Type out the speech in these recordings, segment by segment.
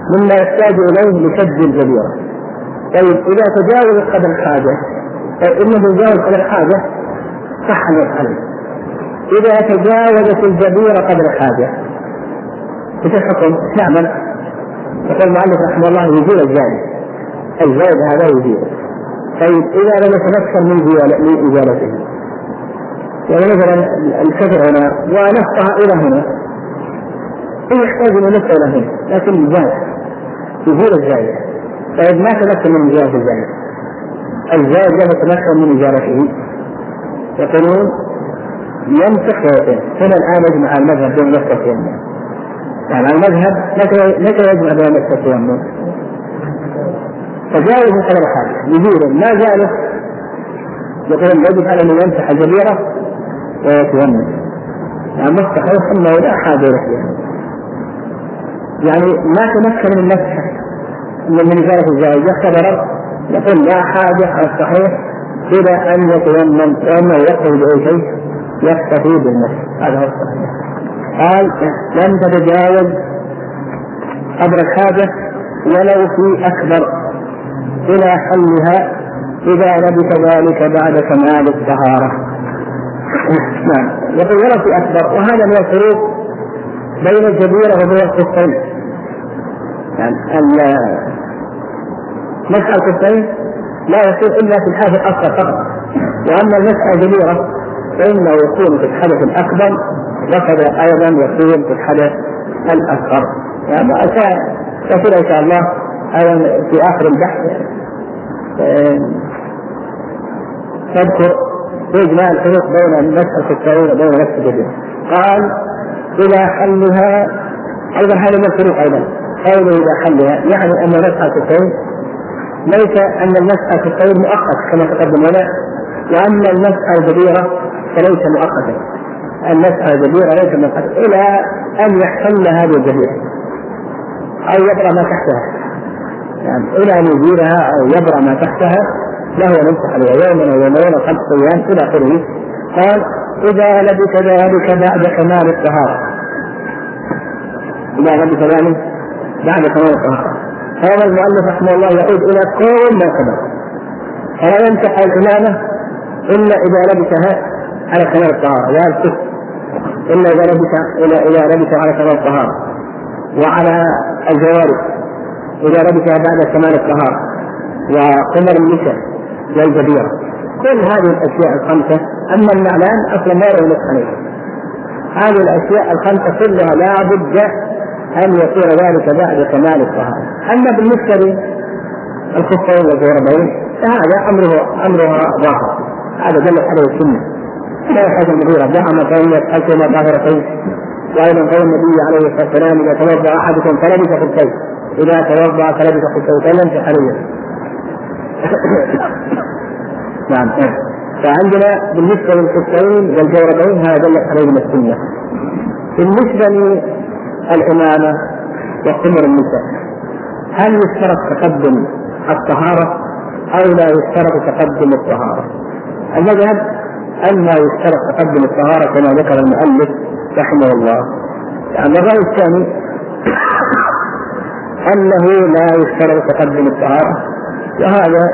مما يحتاج إليه لشد الجبيرة. طيب إذا تجاوز قدر الحاجة، إنه يتجاوز قدر الحاجة صح أن يفعله. إذا تجاوزت الجبيرة قدر الحاجة إيش الحكم؟ نعمل. يقول المؤلف رحمه الله يزيل الزائد هذا يزيل. طيب إذا لم يتمكن من إزالته، يعني مثلا الكسر هنا ونفقها إلى هنا، يحتاج إلى نفقه إلى هنا، لكن يزيل الزائد. طيب ما تمكن من إزالة الزائد لم يتمكن من إزالته، يقولون يمسح ويطير. هنا الآن يجمع المذهب بين نفقتين، يعني المذهب متى يجمع بين نفقتين؟ تجاوز قدر الحاجة يزيل ما زاله، يقولون يجب على أن يمسح الجبيرة ويتيمم. يعني مسح أنه لا حاجة له، يعني ما تمكن من المسح من إزالة الزائد يعتبر، يقول لا حاجة على الصحيح إلى أن يتيمم، وأنه يقتضي بأي شيء يكتفي بالمسح. هذا هو الصحيح. قال لم تتجاوز قدر الحاجة ولو في أكبر إلى حلها إذا لبث ذلك بعد كمال الطهارة. نعم، يقول ولو في أكبر، وهذا من الفروق بين الجبيرة وبين الخفين. يعني مسح الخفين لا يصير إلا في الحدث الأصغر فقط، وأما المسح الجبيرة فإنه يكون في الحدث الأكبر وكذا أيضا يكون في الحدث الأصغر. يعني سأقول إن شاء الله في آخر البحث تذكر إجماع الفروق بين المسح الخفين وبين مسح الجبيرة. قال إلى حلها، أيضا هذا من الفروق أيضا قوله إلى حلها، يعني أن مسح الخفين ليس أن المسح الخفين مؤقت كما تقدم لنا، وأن المسح الجبيرة فليس مؤقتا. المسح الجبيرة ليس مؤقتا إلى أن يحل هذه الجبيرة أو يبرأ ما تحتها، يعني إلى أن يزيلها أو يبرأ ما تحتها له يمسح عليها يوما أو يومين أو 5 أيام إلى آخره. قال إذا لبث ذلك بعد كمال الطهارة، إذا لبث ذلك بعد كمال الطهارة. هذا المؤلف رحمه الله يعود إلى كل ما سبق، فلا يمسح الإمامة إلا إذا لبثها على كمال الطهارة، لا الكف إلا إذا لبث على كمال الطهارة، وعلى الجوارح إذا لبثها بعد كمال الطهارة، وقمر النساء والجبيرة، كل هذه الأشياء الخمسة. أما النعلان أصلا ما يرغب عليه. هذه الأشياء الخمسة كلها لا بد أن يصير ذلك بعد كمال الطهارة. أما بالنسبة للخفين والجوربين فهذا أمرها ظاهر، هذا دل عليه السنة. لا يحتاج المغيرة زعم فإن يسألكما طاهرتين، وأيضا قول النبي عليه الصلاة والسلام إذا توضأ أحدكم فلبث خفين، إذا توضأ فلبث خفين فليمسح عليه. نعم. فعندنا بالنسبة للخفين والجوربين هذا دل عليه السنة. بالنسبة للإمامة وقمر النساء هل يشترط تقدم الطهارة أو لا يشترط تقدم الطهارة؟ المذهب أنه يشترط تقدم الطهارة كما ذكر المؤلف رحمه الله. يعني الرأي الثاني أنه لا يشترط تقدم الطهارة، وهذا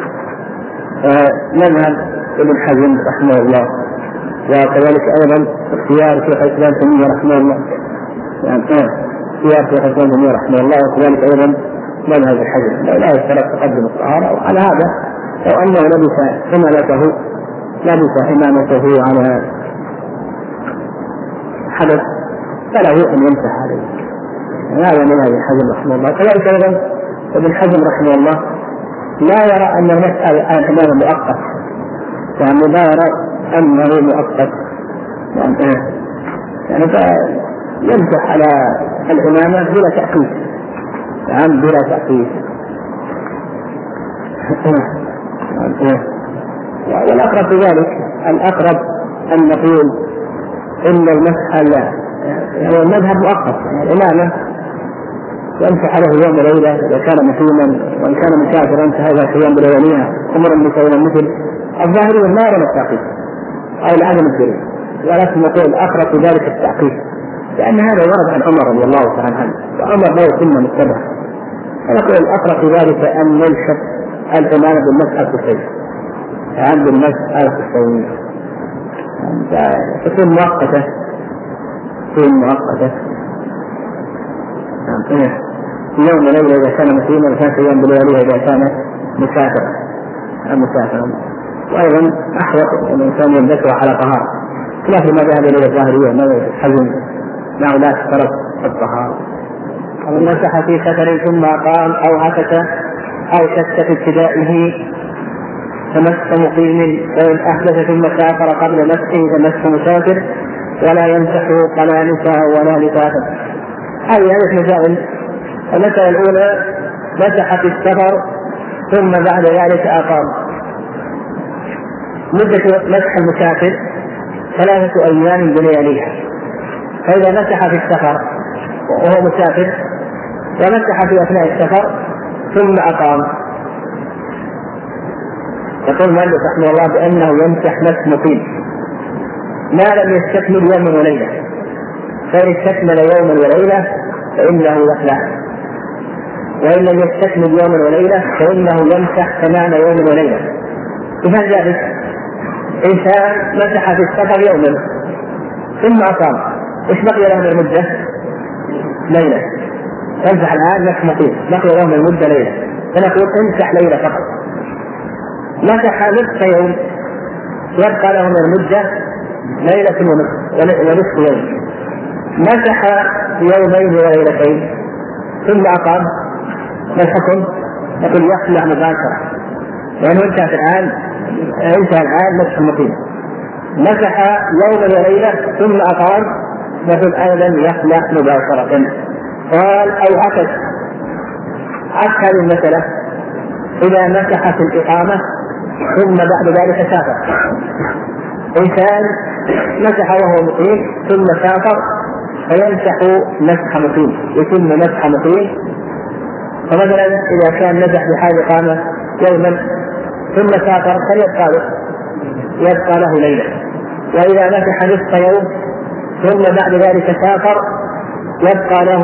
مذهب ابن حزم رحمه الله، وكذلك أيضا اختيار شيخ الإسلام تيمية رحمه الله، يعني اختيار شيخ الإسلام تيمية رحمه الله، وكذلك أيضا مذهب الحزم لا يشترط تقدم الطهارة. وعلى هذا لو أنه لبس إمامته على حدث فله أن يمسح عليه. هذا مذهب الحزم رحمه الله. كذلك أيضا ابن حزم رحمه الله لا يرى أن المسألة الإمام مؤقت، يعني لا يرى أنه مؤقت، يعني يمسح على الإمامة بلا تأكيد، يعني بلا تأكيد. والأقرب في ذلك، الأقرب أن نقول إن المسح يعني المذهب مؤقت، يعني الإمامة يمسح عليه يوم وليلة إذا كان مقيما، وإن كان مسافرا فهذا في يوم بلياليها. أمر النساء مثل الظاهرية ما يرون التعقيد أو العدم الدليل، ولكن نقول أقرب في ذلك التعقيد، لأن هذا ورد عن عمر رضي الله تعالى عنه، وعمر لا يتم متبع، ونقول الأقرب في ذلك أن يلحق الإمامة بالمسح الكفين، عند المسح الكفين تكون مؤقتة، يوم وليلة إذا كان مسلما، وكان أيام بلياليها إذا كان مسافرا. وأيضا أحوط أن الإنسان يمسح على طهارة، خلاف ما ذهب إليه الظاهرية ما يحزن معه لا تشترط الطهارة. ومن مسح في سفر ثم قام أو عكس أو شك في ابتدائه فمسح مقيم، فإن أحدث ثم سافر قبل مسحه فمسح مسافر، ولا يمسح قلانسه ولا لفافه. هذه مسائل. المسألة الأولى مسح في السفر ثم بعد ذلك أقام. مدة مسح المسافر 3 أيام بلياليها، فإذا مسح في السفر وهو مسافر ومسح في أثناء السفر ثم أقام، يقول المؤلف رحمه الله بأنه يمسح مسح مقيم ما لم يستكمل يوما وليلة، فإن استكمل يوما وليلة فإنه يخلع، وإن لم يستكمل يوما وليلة فإنه يمسح تمام يوم وليلة. مثال ذلك إنسان مسح في السفر يوما ثم أقام، إيش بقي له من المدة؟ ليلة. يمسح الآن مسح مقيم، بقي له من المدة ليلة، فنقول امسح ليلة فقط. مسح نصف يوم يبقى له من المدة ليلة ونصف يوم. مسح يومين وليلتين ثم أقام، ما الحكم؟ يقول يخلع مباشرة، لأنه انتهى الآن مسح مقيم. مسح يوما وليلة ثم أقام، يقول أيضا يخلع مباشرة. قال أو عكس هذه المسألة، إذا مسح في الإقامة ثم بعد ذلك سافر. إنسان مسح وهو مقيم ثم سافر فيمسح مسح مقيم، يتم مسح مقيم. فمثلا إذا كان مسح بحال إقامة يوما ثم سافر يبقى له ليلة. وإذا مسح نصف يوم ثم بعد ذلك سافر يبقى له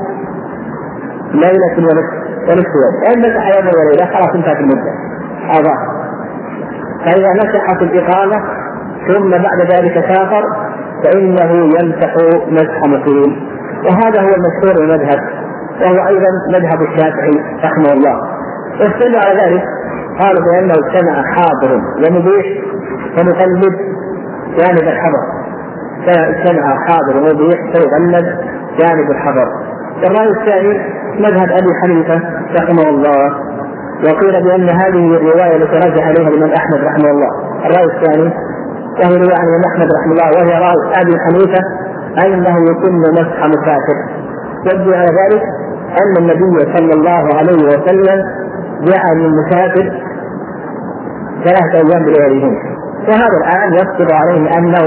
ليلة ونصف يوم. إن مسح يوم وليلة خلاص انتهت المدة هذا. فإذا مسح في الإقامة ثم بعد ذلك سافر فإنه يمسح مسح مقيم، وهذا هو المشهور المذهب، وهو أيضا مذهب الشافعي رحمه الله. واستدلوا على ذلك قالوا بأنه اجتمع حاضر ومبيح فنقلد جانب الحضر، فاجتمع حاضر ومبيح فيقلد جانب الحضر. الرأي الثاني مذهب أبي حنيفة رحمه الله، وقيل بأن هذه الرواية التي رجح عليها الإمام أحمد رحمه الله. الرأي الثاني وهي رواية عن الإمام أحمد رحمه الله وهي رأي أبي حنيفة أنه يتم مسح مسافر. يدل على ذلك أن النبي صلى الله عليه وسلم جعل المسافر 3 أيام بلياليهن، وهذا الآن يسقط عليه أنه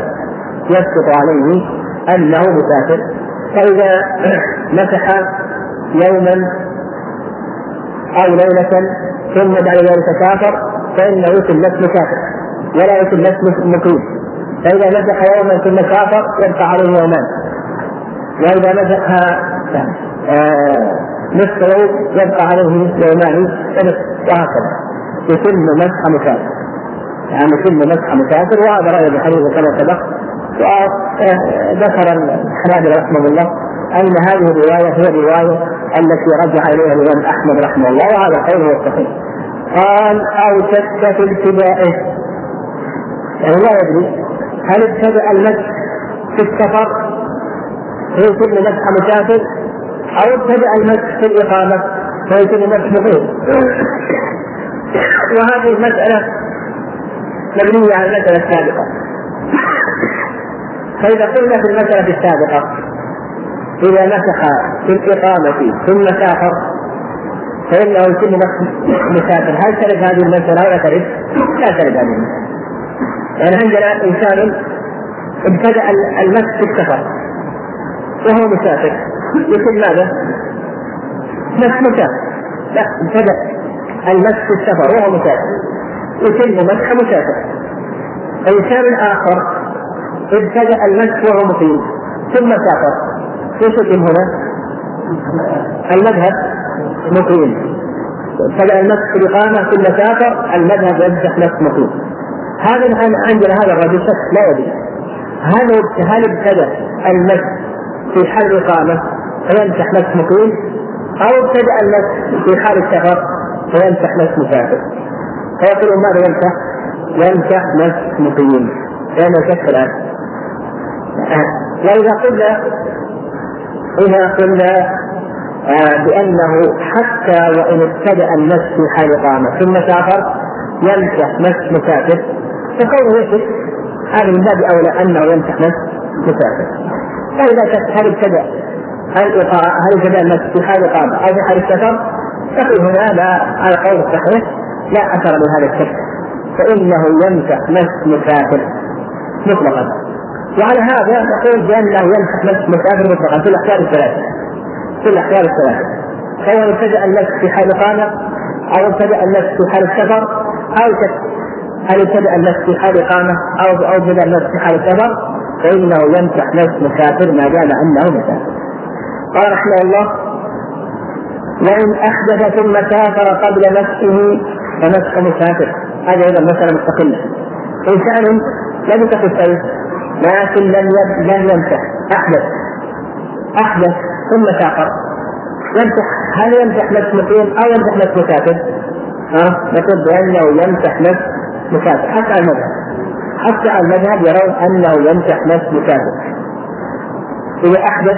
مسافر. فإذا مسح يوما أو ليلة ثم بعد ذلك سافر فإنه يتم مسافر ولا يتم مقيم. فإذا مسح يوما ثم سافر يبقى عليه يومان، وإذا مسح نصف يوم يبقى عليه يومان وهكذا يتم مسح مسافر، يعني يتم مسح مسافر. وهذا رأي ابن حنيفة كما سبق. وذكر الحنابلة رحمه الله أن هذه الرواية هي الرواية التي رجع إليها الإمام أحمد رحمه الله، وهذا قوله الصحيح. قال أو شك في ابتدائه، يعني لا يدري هل ابتدأ المسح في السفر فيتم مسح مسافر أو ابتدأ المسح في الإقامة فيتم مسح مقيم. وهذه المسألة مبنية على المسألة السابقة. فإذا قلنا في المسألة السابقة إذا مسح في الإقامة ثم سافر فإنه يتم مسافر، هل ترد هذه المسألة ولا ترد؟ لا ترد هذه المسألة. يعني عندنا إنسان ابتدأ المسح في السفر وهو مسافر يتم ماذا؟ مسافر. لا، ابتدأ المسح في السفر وهو مسافر يتم مسح مسافر. إنسان آخر ابتدأ المسح وهو مقيم ثم سافر، يتم هنا المذهب مقيم. ابتدأ المسح بالإقامة ثم سافر، المذهب يمسح نفس مقيم. هذا عندنا هذا الرجل شك لا يدري هل ابتدأ المسح في حال الإقامة فيمسح نفس مقيم، أو ابتدأ المسح في حال السفر فيمسح نفس مسافر. فيقول ماذا يمسح؟ يمسح نفس مقيم، لأنه شك الآن. وإذا قلنا بأنه حتى وإن ابتدأ المسح في حال إقامة ثم سافر يمسح نفس مسافر، فقوله يشك هذا من باب أولى أنه يمسح نفس مسافر. فإذا شك هل ابتدأ المسح في حال إقامة أو في حال السفر، فقل هنا لا، على قول الصحيح لا أثر لهذا الشك، فإنه يمسح نفس مسافر مطلقا. وعلى هذا نقول بأنه يمسح نفس مسافر مطلقا في الأحوال الثلاثة، سواء ابتدأ المسح في حال إقامة أو ابتدأ المسح في حال السفر، أو هل ابتدأ المسح في حال إقامة أو ابتدأ المسح في حال السفر، فإنه يمسح نفس مسافر ما دام أنه مسافر. قال رحمه الله: وإن أحدث ثم سافر قبل مسحه فمسح مسافر. هذا أيضا مسألة مستقلة. إنسان لم يتخذ لكن لم يمسح، أحدث ثم سافر، يمسح، هل يمسح نفس مقيم أو يمسح نفس مسافر؟ نقول بأنه يمسح نفس مسافر حتى المذهب يرون أنه يمسح نفس مسافر. إذا أحدث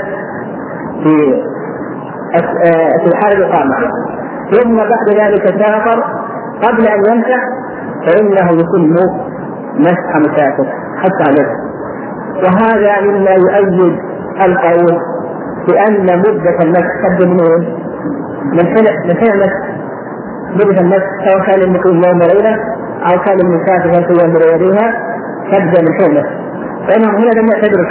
في حال الإقامة ثم بعد ذلك سافر قبل أن يمسح فإنه يكون مسح مسافر حتى المذهب. وهذا مما يؤيد القول بأن مدة المسح تبدأ من حين المسح. مدة المسح سواء كان المقيم يوم وليلة أو كان المسافر في يوم وليلتها تبدأ من حين المسح، فإنهم هنا لم يعتبروا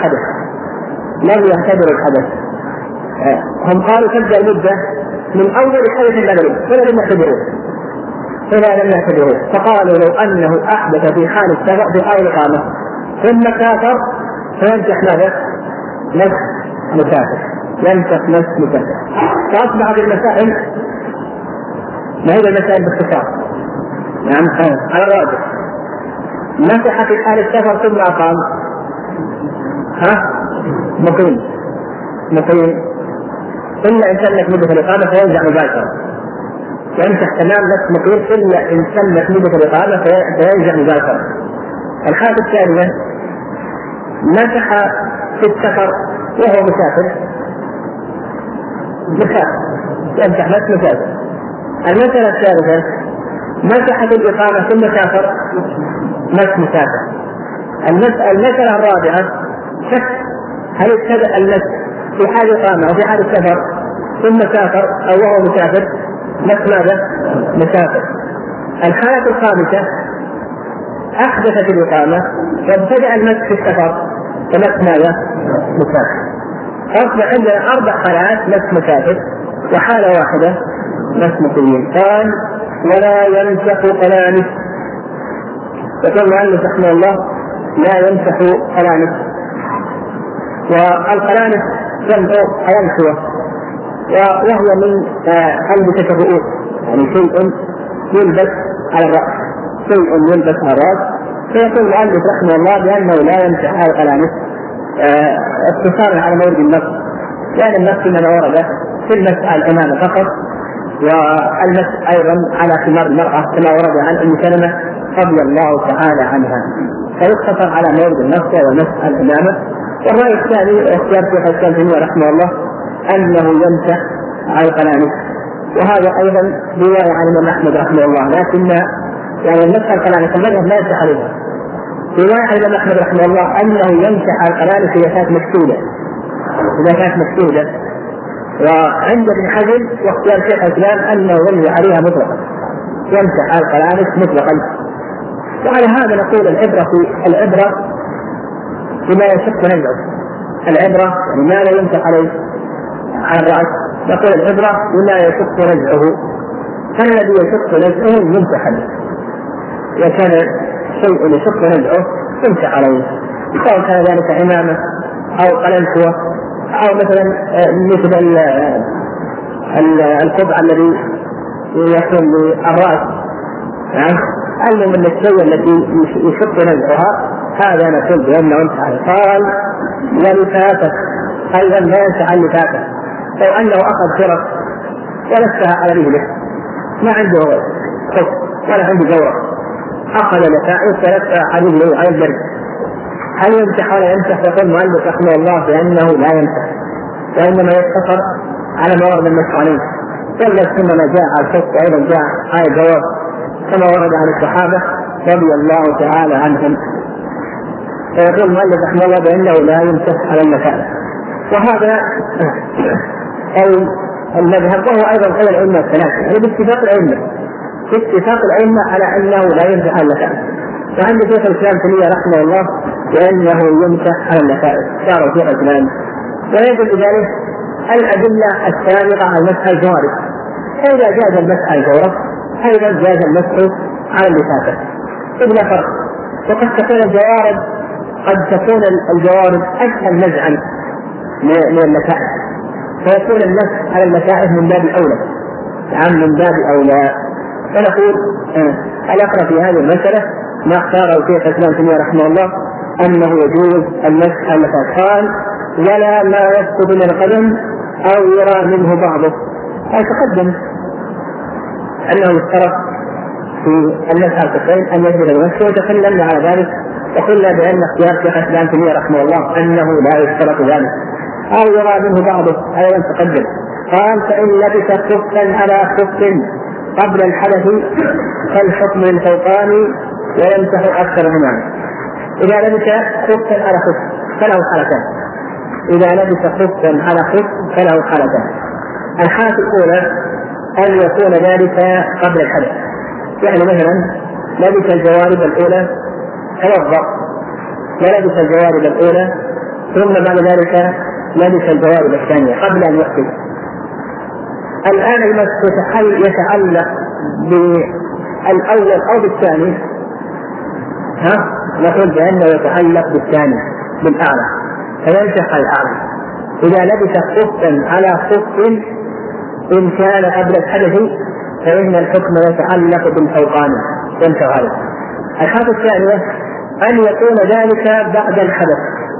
الحدث. هم قالوا تبدأ المدة من أول حدث البدني، فلا لم يعتبروه. فقالوا لو أنه أحدث في حال السفر في حال الإقامة ثم سافر فيمسح نفس مسافر. فأصبحت المسائل ما هي المسائل باختصار. نعم على الراجح مسح في حال السفر ثم أقام مقيم إلا إن سلك مدة الإقامة فينزع مباشرة، يمسح تمام نفس مقيم إلا إن سلك مدة الإقامة فينزع مباشرة. الحالة الثانية مسح في السفر وهو مسافر يمسح نفس مسافر. المسألة الثالثة مسح في الإقامة ثم سافر نفس مسافر. المسألة الرابعة شك هل ابتدأ المسح في حال إقامة أو في حال السفر ثم سافر أو وهو مسافر نفس مسافر. الحالة الخامسة أحدث في الإقامة وابتدأ المسح في السفر فنفس مسافر. أصبح عندنا 4 حالات نفس مسافر وحالة واحدة نفس مقيم. قال: ولا يمسح قلانس. يقول المؤلف رحمه الله: لا يمسح قلانس. والقلانس جمع قلنسوة، وهو من ألبسة الرؤوس، يعني شيء يلبس على الرأس. فيقول المؤلف رحمه الله بأنه لا يمسح هذا القلانس اقتصارا على مورد النص، لأن النص إنما ورد في المسح على الإمامة فقط، والمسح أيضا على ثمار المرأة كما ورد عن أم سلمة رضي الله تعالى عنها، فيقتصر على مورد النص ومسح الإمامة. والرأي الثاني اختيار شيخ الإسلام ابن تيمية رحمه الله أنه يمسح على القلانس، وهذا أيضا رواية عن الإمام أحمد رحمه الله، لكن يعني المسح على القلانس المذهب لا يمسح عليها. رواية عن الإمام أحمد رحمه الله أنه يمسح على القلانس إذا كانت مكتولة. وعند ابن حزم واختيار شيخ الإسلام أنه يمسح عليها مطلقا، يمسح على القلانس مطلقا. وعلى هذا نقول العبرة بما يشق نزعه. العبرة بما لا يمسح عليه على الرأس، نقول العبرة بما يشق نزعه، فالذي يشق نزعه يمسح عليه. إذا كان شيء يشق نزعه يمسح عليه، سواء كان ذلك عمامة أو قلنسوة أو مثلا مثل القبع الذي يكون للراس، علم من الشيء الذي يشق نزعها، هذا نقول بأنه انتهى. قال ولفافة أيضا لا ينسى عن لفافة، لو أنه أخذ فرق ولفها على رجله، ما عنده خف ولا عنده جورة، أخذ لفائف ولفها على رجله على البرد، هل يمسح ولا يمسح؟ يقول المؤلف رحمه الله بأنه لا يمسح، وإنما يقتصر على ما ورد المسح عليه. ثم ما جاء على الخف أيضا جاء على الجواب كما ورد عن الصحابة رضي الله تعالى عنهم. فيقول المؤلف رحمه الله بأنه لا يمسح على اللفائف، وهذا المذهب وهو أيضا قول الأئمة الثلاثة، يعني باتفاق الأئمة على أنه لا يمسح على اللفائف. وعند شيخ الإسلام تيمية رحمه الله بأنه يمسح على اللفائف، صار شيخ الإسلام. ويجب لذلك الأدلة السابقة على مسح الجوارح، فإذا جاز المسح على الجوارح أيضا جاز المسح على اللفافة، إلا فرق. وقد تكون الجوارح أسهل نزعا من اللفائف، فيكون المسح على اللفائف من باب أولى، من باب أولى. فنقول الأقرب في هذه المسألة ما اختاره شيخ الإسلام تيمية رحمه الله أنه يجوز المسح على اللفائف. قال ولا ما يسقط من القدم أو يرى منه بعضه، أي تقدم أنه يشترط في المسح على الكفين أن يجب المسح، وتكلمنا على ذلك وقلنا بأن اختيار شيخ الإسلام تيمية رحمه الله أنه لا يشترط ذلك، أو يرى منه بعضه أيضا تقدم. قال فإن لبس خفا على خف قبل الحدث فالحكم الفوقاني ويمسح أكثر منه. إذا لبس خفا على خف فله حالتان، إذا لبس خفا على خف فله حالتان. الحالة الأولى أن يكون ذلك قبل الحدث، يعني مثلا لبس الجوارب الأولى توضأ ولبس الجوارب الأولى ثم بعد ذلك لبس الجوارب الثانية قبل أن يحدث. الآن المسح يتعلق بالأول أو بالثاني، نقول بأنه يتعلق بالثاني بالأعلى، فيمسح الأعلى. إذا لبس خفا على خف إن كان قبل الحدث فإن الحكم يتعلق بالفوقاني يمسح عليه. الحالة الثانية أن يكون ذلك بعد الحدث،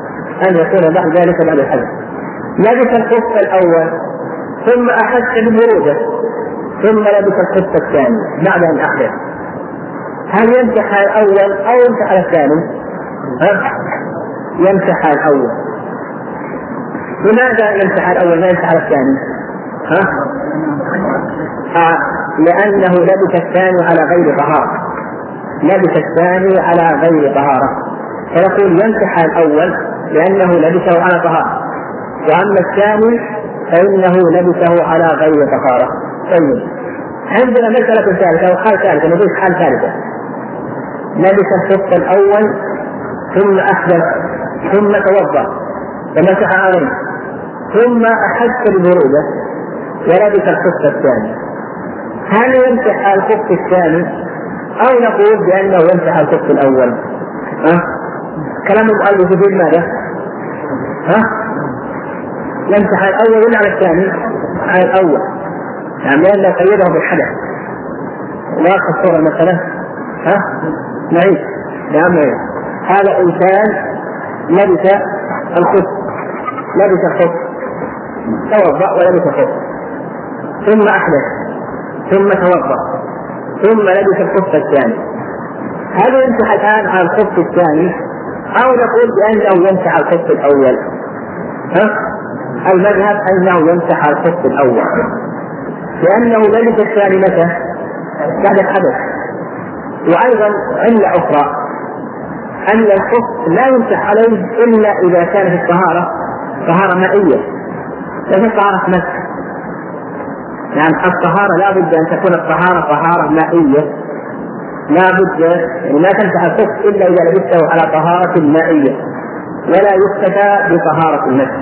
لبس الخف الأول ثم أحس بالبرودة ثم لبس الخف الثاني بعد أن أحدث، هل يمسح الأول أو يمسح الثاني؟ يمسح الأول. لماذا يمسح الأول لا يمسح الثاني؟ لأنه لبس الثاني على غير طهارة، فيقول يمسح الأول لأنه لبسه على طهارة، وأما الثاني فإنه لبسه على غير طهارة. طيب عندنا مسألة ثالثة وحال ثالثة، نضيف حال ثالثة، لبس الخف الأول ثم أحدث ثم توضأ ومسح عليه ثم أحس بالبرودة ولبس الخف الثاني، هل يمسح الخف الثاني أو نقول بأنه يمسح الخف الأول؟ كلام المؤلف يقول ماذا؟ يمسح الأول ولا على الثاني؟ على الأول، يعني لأنه قيده بالحدث. واضح الصورة المسألة؟ نعيد نعم. هذا إنسان لبس الخف توضأ ولبس الخف ثم أحدث ثم توضأ ثم لبس الخف الثاني، هل يمسح الآن على الخف الثاني أو نقول بأنه يمسح على الخف الأول؟ المذهب أنه يمسح على الخف الأول، لأنه لبس الثاني متى؟ بعد الحدث. وأيضا علة أخرى أن الخف لا يمسح عليه إلا إذا كانت الطهارة طهارة مائية، ليست طهارة مسح. يعني الطهارة لا بد أن تكون الطهارة طهارة مائية، لا بد يعني لا تمسح الخف إلا إذا لبسته على طهارة مائية، ولا يكتفى بطهارة المسح،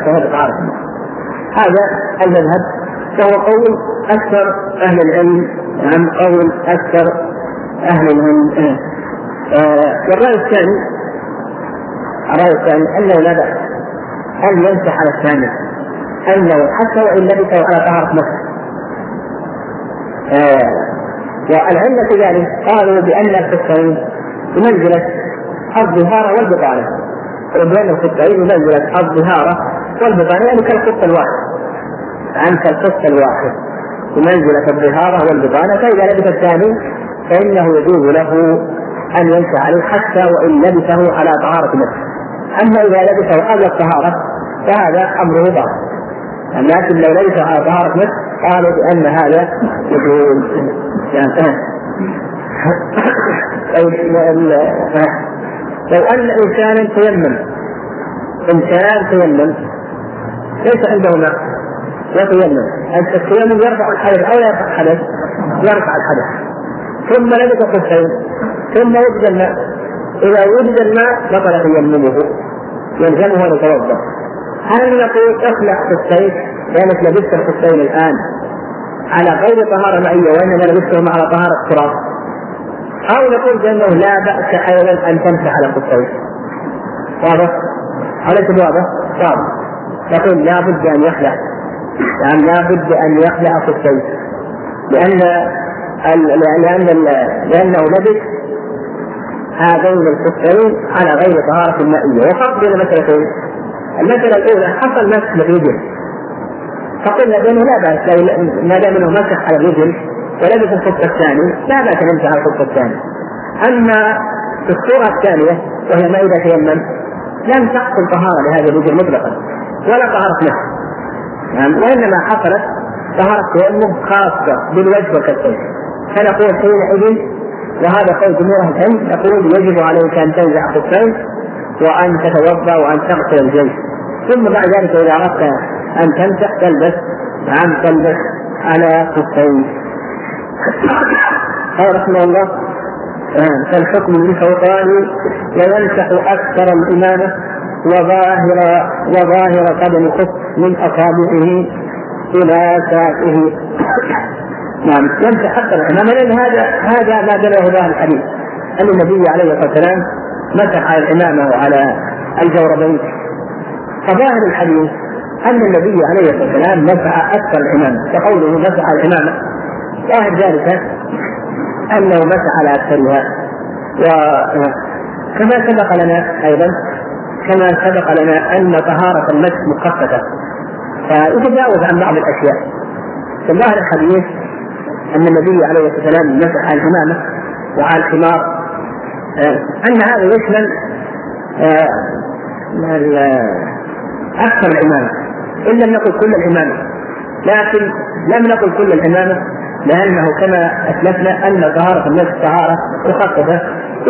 هذا المذهب، فهو قول أكثر أهل العلم عن قول أكثر أهل العلم. والرأي الثاني أنه لا بأس أن يمسح على الثاني، أنه حتى وإن لبسه على طهارة مسح والعلة في ذلك قالوا بأن الخفين بمنزلة الظهارة والبطانة، وبأن الخفين بمنزلة الظهارة والبطانة، يعني كالخف الواحد، عن كالخف الواحد بمنزلة الظهارة والبطانة. فإذا لبس الثاني فإنه يجوز له أن يمسح عليه حتى وإن لبسه على طهارة نفسه. أما إذا لبسه قبل الطهارة فهذا أمره باطل. لكن لو لبسه على طهارة نفسه قالوا بأن هذا يجوز. لو أن إنسانا تيمم ليس عنده ماء يتيمم، التيمم يرفع الحدث أو لا يرفع الحدث؟ يرفع الحدث. ثم لبس خفين ثم وجد الماء، إذا وجد الماء بطل تيممه يلزمه أن يتوضأ. هل نقول اخلع خفين لأنك لبست الخفين الآن على غير طهارة معية وإنما لبستهم على طهارة تراب، أو نقول بأنه لا بأس أيضا أن تمسح على خفين؟ واضح؟ أليس واضح؟ واضح. نقول لا بد أن يخلع، يعني لا بد أن يخلع خفين لأنه لبس هذين الخفين على غير طهارة مائية. وفرق بين مسألتين: المسألة الأولى حصل مسح بالرجل، فقلنا بأنه لا بأس ما دام أنه مسح على الرجل ولبس الخف الثاني لا بأس أن يمسح على الخف الثاني. أما في الصورة الثانية وهي ما إذا تيمم لم تحصل طهارة لهذا الرجل مطلقا ولا طهارة نفسه، يعني وإنما حصلت طهارة تيمم خاصة بالوجه والكفين. فنقول حينئذ، وهذا قول جمهور أهل العلم، نقول يجب عليك أن تنزع خفين وأن تتوضأ وأن تغسل الجلد، ثم بعد ذلك إذا أردت أن تمسح تلبس على خفين. قال رحمه الله: فالحكم بالفوقاني ويمسح أكثر الإمامة وظاهر قدم خف من أصابعه إلى ساقه. نعم، يمسح أكثر الإمامة، لأن هذا ما دله له الحديث أن النبي عليه الصلاة والسلام مسح على الإمامة وعلى الجوربين. فظاهر الحديث أن النبي عليه الصلاة والسلام مسح أكثر الإمامة، فقوله مسح على الإمامة ظاهر ذلك أنه مسح على أكثرها. وكما سبق لنا أيضا أن طهارة المسح مخففة فيتجاوز عن بعض الأشياء. فظاهر الحديث أن النبي عليه الصلاة والسلام مسح على الإمامة وعلى الخمار، أن هذا يشمل أكثر الإمامة، إن لم نقل كل الإمامة، لكن لم نقل كل الإمامة لأنه كما أسلفنا أن طهارة المسح طهارة مخففة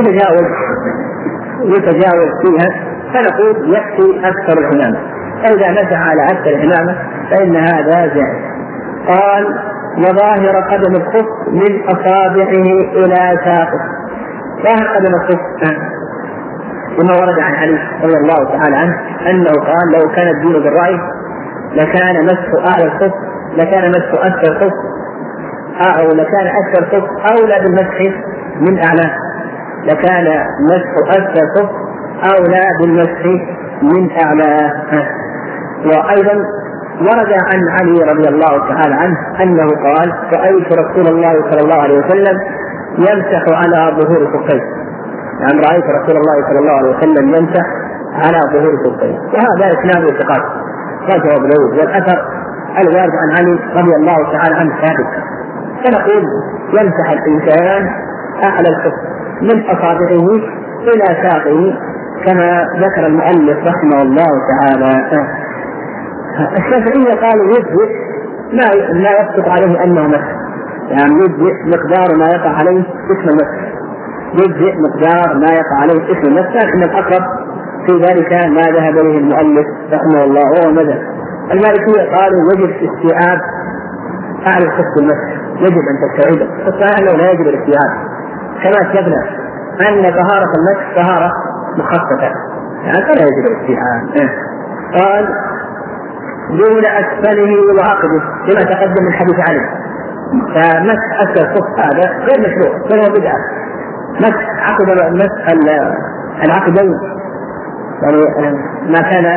يتجاوز فيها، فنقول يكفي أكثر الإمامة. فإذا مسح على أكثر الإمامة فإن هذا جائز. قال: وظاهر قدم الخف من أصابعه إلى ساقه. ظاهر قدم الخف كما ورد عن علي رضي الله تعالى عنه أنه قال: لو كان الدين بالرأي لكان مسح أعلى الخف، لكان مسح أكثر الخف، أو لكان أكثر الخف أولى بالمسح من أعلاه، لكان مسح أكثر الخف أولى بالمسح من أعلاه. وأيضا ورد عن علي رضي الله تعالى عنه أنه قال: رأيت رسول الله صلى الله عليه وسلم يمسح على ظهور خفيه، يعني رأيت رسول الله صلى الله عليه وسلم يمسح على ظهور خفيه. وهذا إسناد ثقات رجع أبو داود، والأثر الوارد عن علي رضي الله تعالى عنه ثابت. فنقول يمسح الإنسان أعلى الخف من أصابعه إلى ساقه كما ذكر المؤلف رحمه الله تعالى. الشافعية قالوا يجزئ لا يسقط عليه أنه مسح، يعني يجزئ مقدار ما يقع عليه اسم المسح، يجزئ مقدار ما يقع عليه اسم المسح، لكن الأقرب في ذلك ما ذهب إليه المؤلف رحمه الله وهو مذهب المالكية. قالوا يجب استيعاب أعلى الخف المسح، يجب أن تستوعبه، الصحيح أنه لا يجب الاستيعاب كما سبنا أن طهارة المسح طهارة مخففة، يعني فلا يجب الاستيعاب. قال: دون أسفله وعقده كما تقدم من حديث علي. فمسح أسفل الخف هذا غير مشروع، فهو بدعة. مسح عقد العقدين، يعني ما كان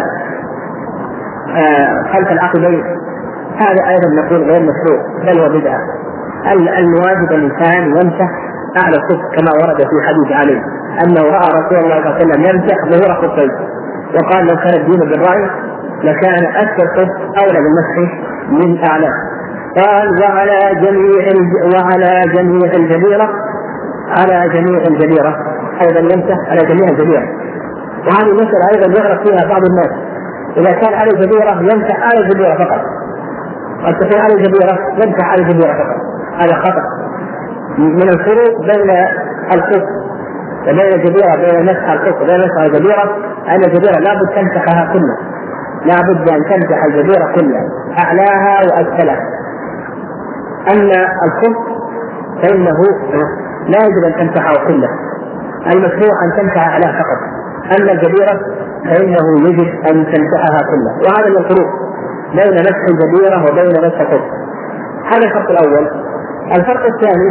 خلف العقدين هذا أيضا نقول غير مشروع بل هو بدعة. الواجب الإنسان يمسح أعلى الخف كما ورد في حديث علي أنه رأى رسول الله صلى الله عليه وسلم يمسح ظهور خفيه، وقال لو كان الدين بالرأي لكان أسفل الخف أولى بالمسح من أعلى. قال وعلى جميع الجبيرة، على جميع الجبيرة أيضا يمسح على جميع الجبيرة. وهذه مسألة أيضا يغرق فيها بعض الناس، إذا كان على جبيرة يمسح على الجبيرة فقط، قد تكون على الجبيرة يمسح على الجبيرة فقط، هذا خطأ. من الفروق بين الخف وبين الجبيرة، بين مسح الخف وبين مسح الجبيرة، أن الجبيرة لابد تمسحها كلها، لابد أن تمسح الجبيرة كلها أعلاها وأسفلها. أما الخف فإنه لا يجب أن تمسحه كله، المشروع أن تمسح أعلاه فقط، أما الجبيرة فإنه يجب أن تمسحها كلها. وهذا من الفروق بين مسح الجبيرة وبين مسح الخف. هذا الفرق الأول. الفرق الثاني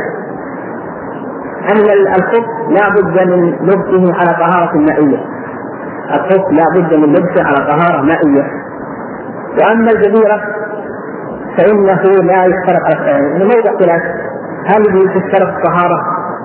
أن الخف لا بد من لبسه على طهارة مائية، الخف لا بد من لبسه على طهارة مائية. وأما الجبيرة فإنه لا يشترط على الثاني. موضع خلاف، هل تشترط طهارة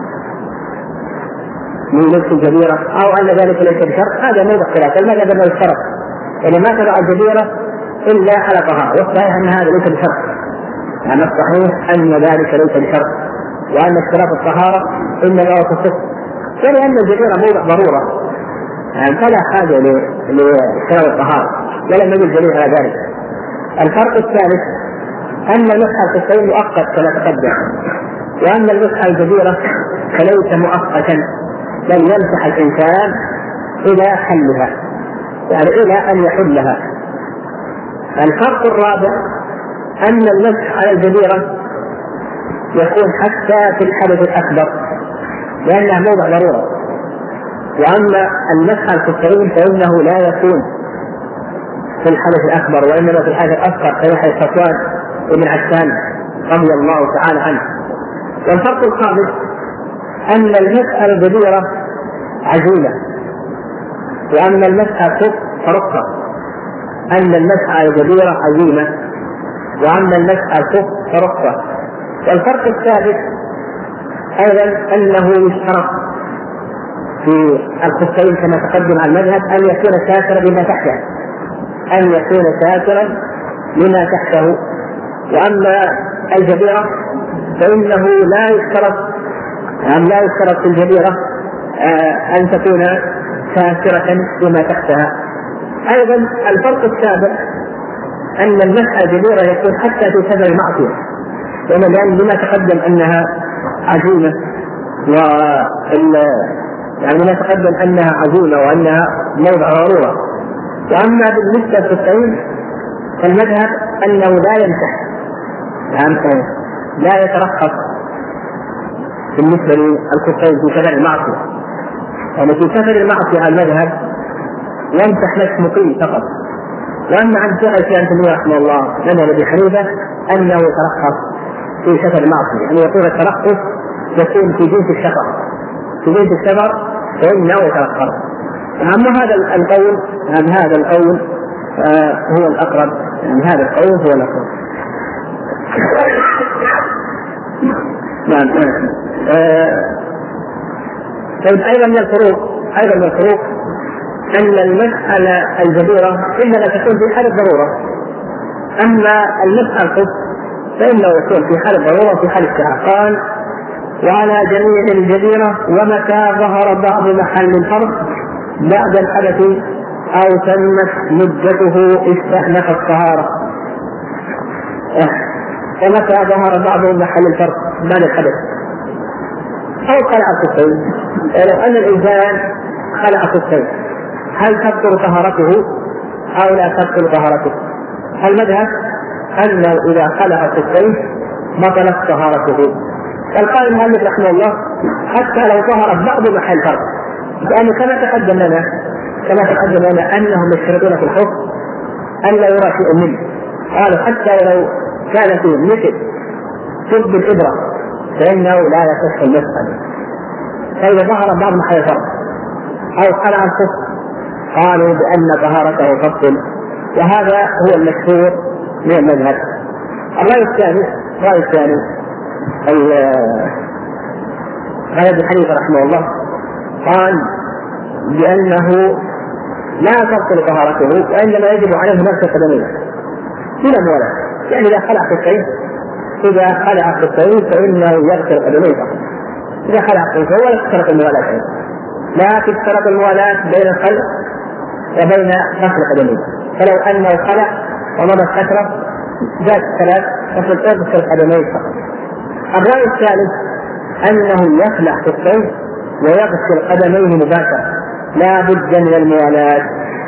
من لبس الجبيرة أو أن ذلك ليس بشرط؟ هذا موضع خلاف. المذهب أنه يشترط، يعني ما تضع الجبيرة إلا على طهارة، والصحيح أن هذا ليس بشرط، يعني الصحيح أن ذلك ليس بشرط، وأن اشتراط الطهارة إنما هو تصف، ولأن الجبيرة موضع ضرورة يعني فلا حاجة لاشتراط الطهارة، ولم يجد دليل على ذلك. الفرق الثالث أن المسح الخفين مؤقت كما تقدم، وأن المسح الجبيرة فليس مؤقتا، بل يمسح الإنسان إلى حلها، يعني إلى أن يحلها. الفرق الرابع أن المسح على الجبيرة يكون حتى في الحدث الأكبر لأنها موضع ضرورة، وأما المسح الخفين فإنه لا يكون في الحدث الأكبر وإنما في الحدث الأصغر كما صفوان بن عفان رضي الله تعالى عنه. والفرق الخامس أن المسح على الجبيرة عزيمة، وأن المسح الخف فرقة، أن المسح على الجبيرة عزيمة وأن المسح الخف فرقة. والفرق الثالث أيضا أنه يشترط في الخفين كما تقدم على المذهب أن يكون ساترا بما تحته، أن يكون ساترا لما تحته. وأما الجبيرة فإنه لا يشترط في الجبيرة أن تكون ساترة لما تحتها. أيضا الفرق السابع أن المسح الجبيرة يكون حتى في سبب المعصية، لأن لما تقدم أنها عزيمة يعني ما تقدم أنها عزيمة وأنها موضع ضرورة. وأما بالنسبة للخفين فالمذهب أنه لا يمسح، يعني لا يترخص بالنسبة للخفين في سفر المعصية، يعني في سفر المعصية على المذهب يمسح نفس مقيم فقط. وأما عن شيخ الإسلام ابن تيمية رحمه الله مذهب أبي حنيفة أنه يترخص في سفر المعصية، يعني يكون الترخص يكون في جنس السفر، في جنس السفر فإنه يترخص. أما هذا القول هو الأقرب، يعني هذا القول هو الأقرب. نعم. طيب أيضا من الفروق أن المسح على الجبيرة إنما تكون في حالة ضرورة، أما المسح على الخف فإنه يكون في حالة ضرورة وفي حالة سعة. قال وعلى جميع الجبيرة ومتى ظهر بعض محل الفرض بعد الحدث أو تمت مدته استأنف الطهارة. ومتى ظهر بعض محل الفرض بعد الحدث أو خلع الخفين، لو أن الإنسان خلع الخفين هل تبطل طهارته أو لا تبطل طهارته؟ المذهب أنه إذا خلع الخفين بطلت طهارته. قال المؤلف رحمه الله حتى لو ظهر بعض محل الفرض، لأنه كما تقدم لنا أنهم يشترطون في الخف أن لا يرى شيء منه، قالوا حتى لو كان فيه مثل شرب الإبرة فإنه لا يصح المسح. فإذا ظهر بعض محل الفرض أو خلع الخف قالوا بأن طهارته تبطل، وهذا هو المشهور من المذهب. الرأي الثاني قال ابن حنيفة رحمه الله قال بأنه لا تبطل طهارته وإنما يجب عليه مسح قدميه بلا موالاة. يعني إذا خلع خفيه فإنه يغسل قدميه فقط. إذا خلع خفيه ولا تشترط الموالاة، لا تشترط الموالاة بين الخلع وبين غسل قدميه. فلو أنه خلع ومضت فترة جاءت الثلاث فغسل قدميه فقط. الرأي الثالث أنه يخلع خفيه ويغسل قدميه مباشرة لا بد من الموالاة.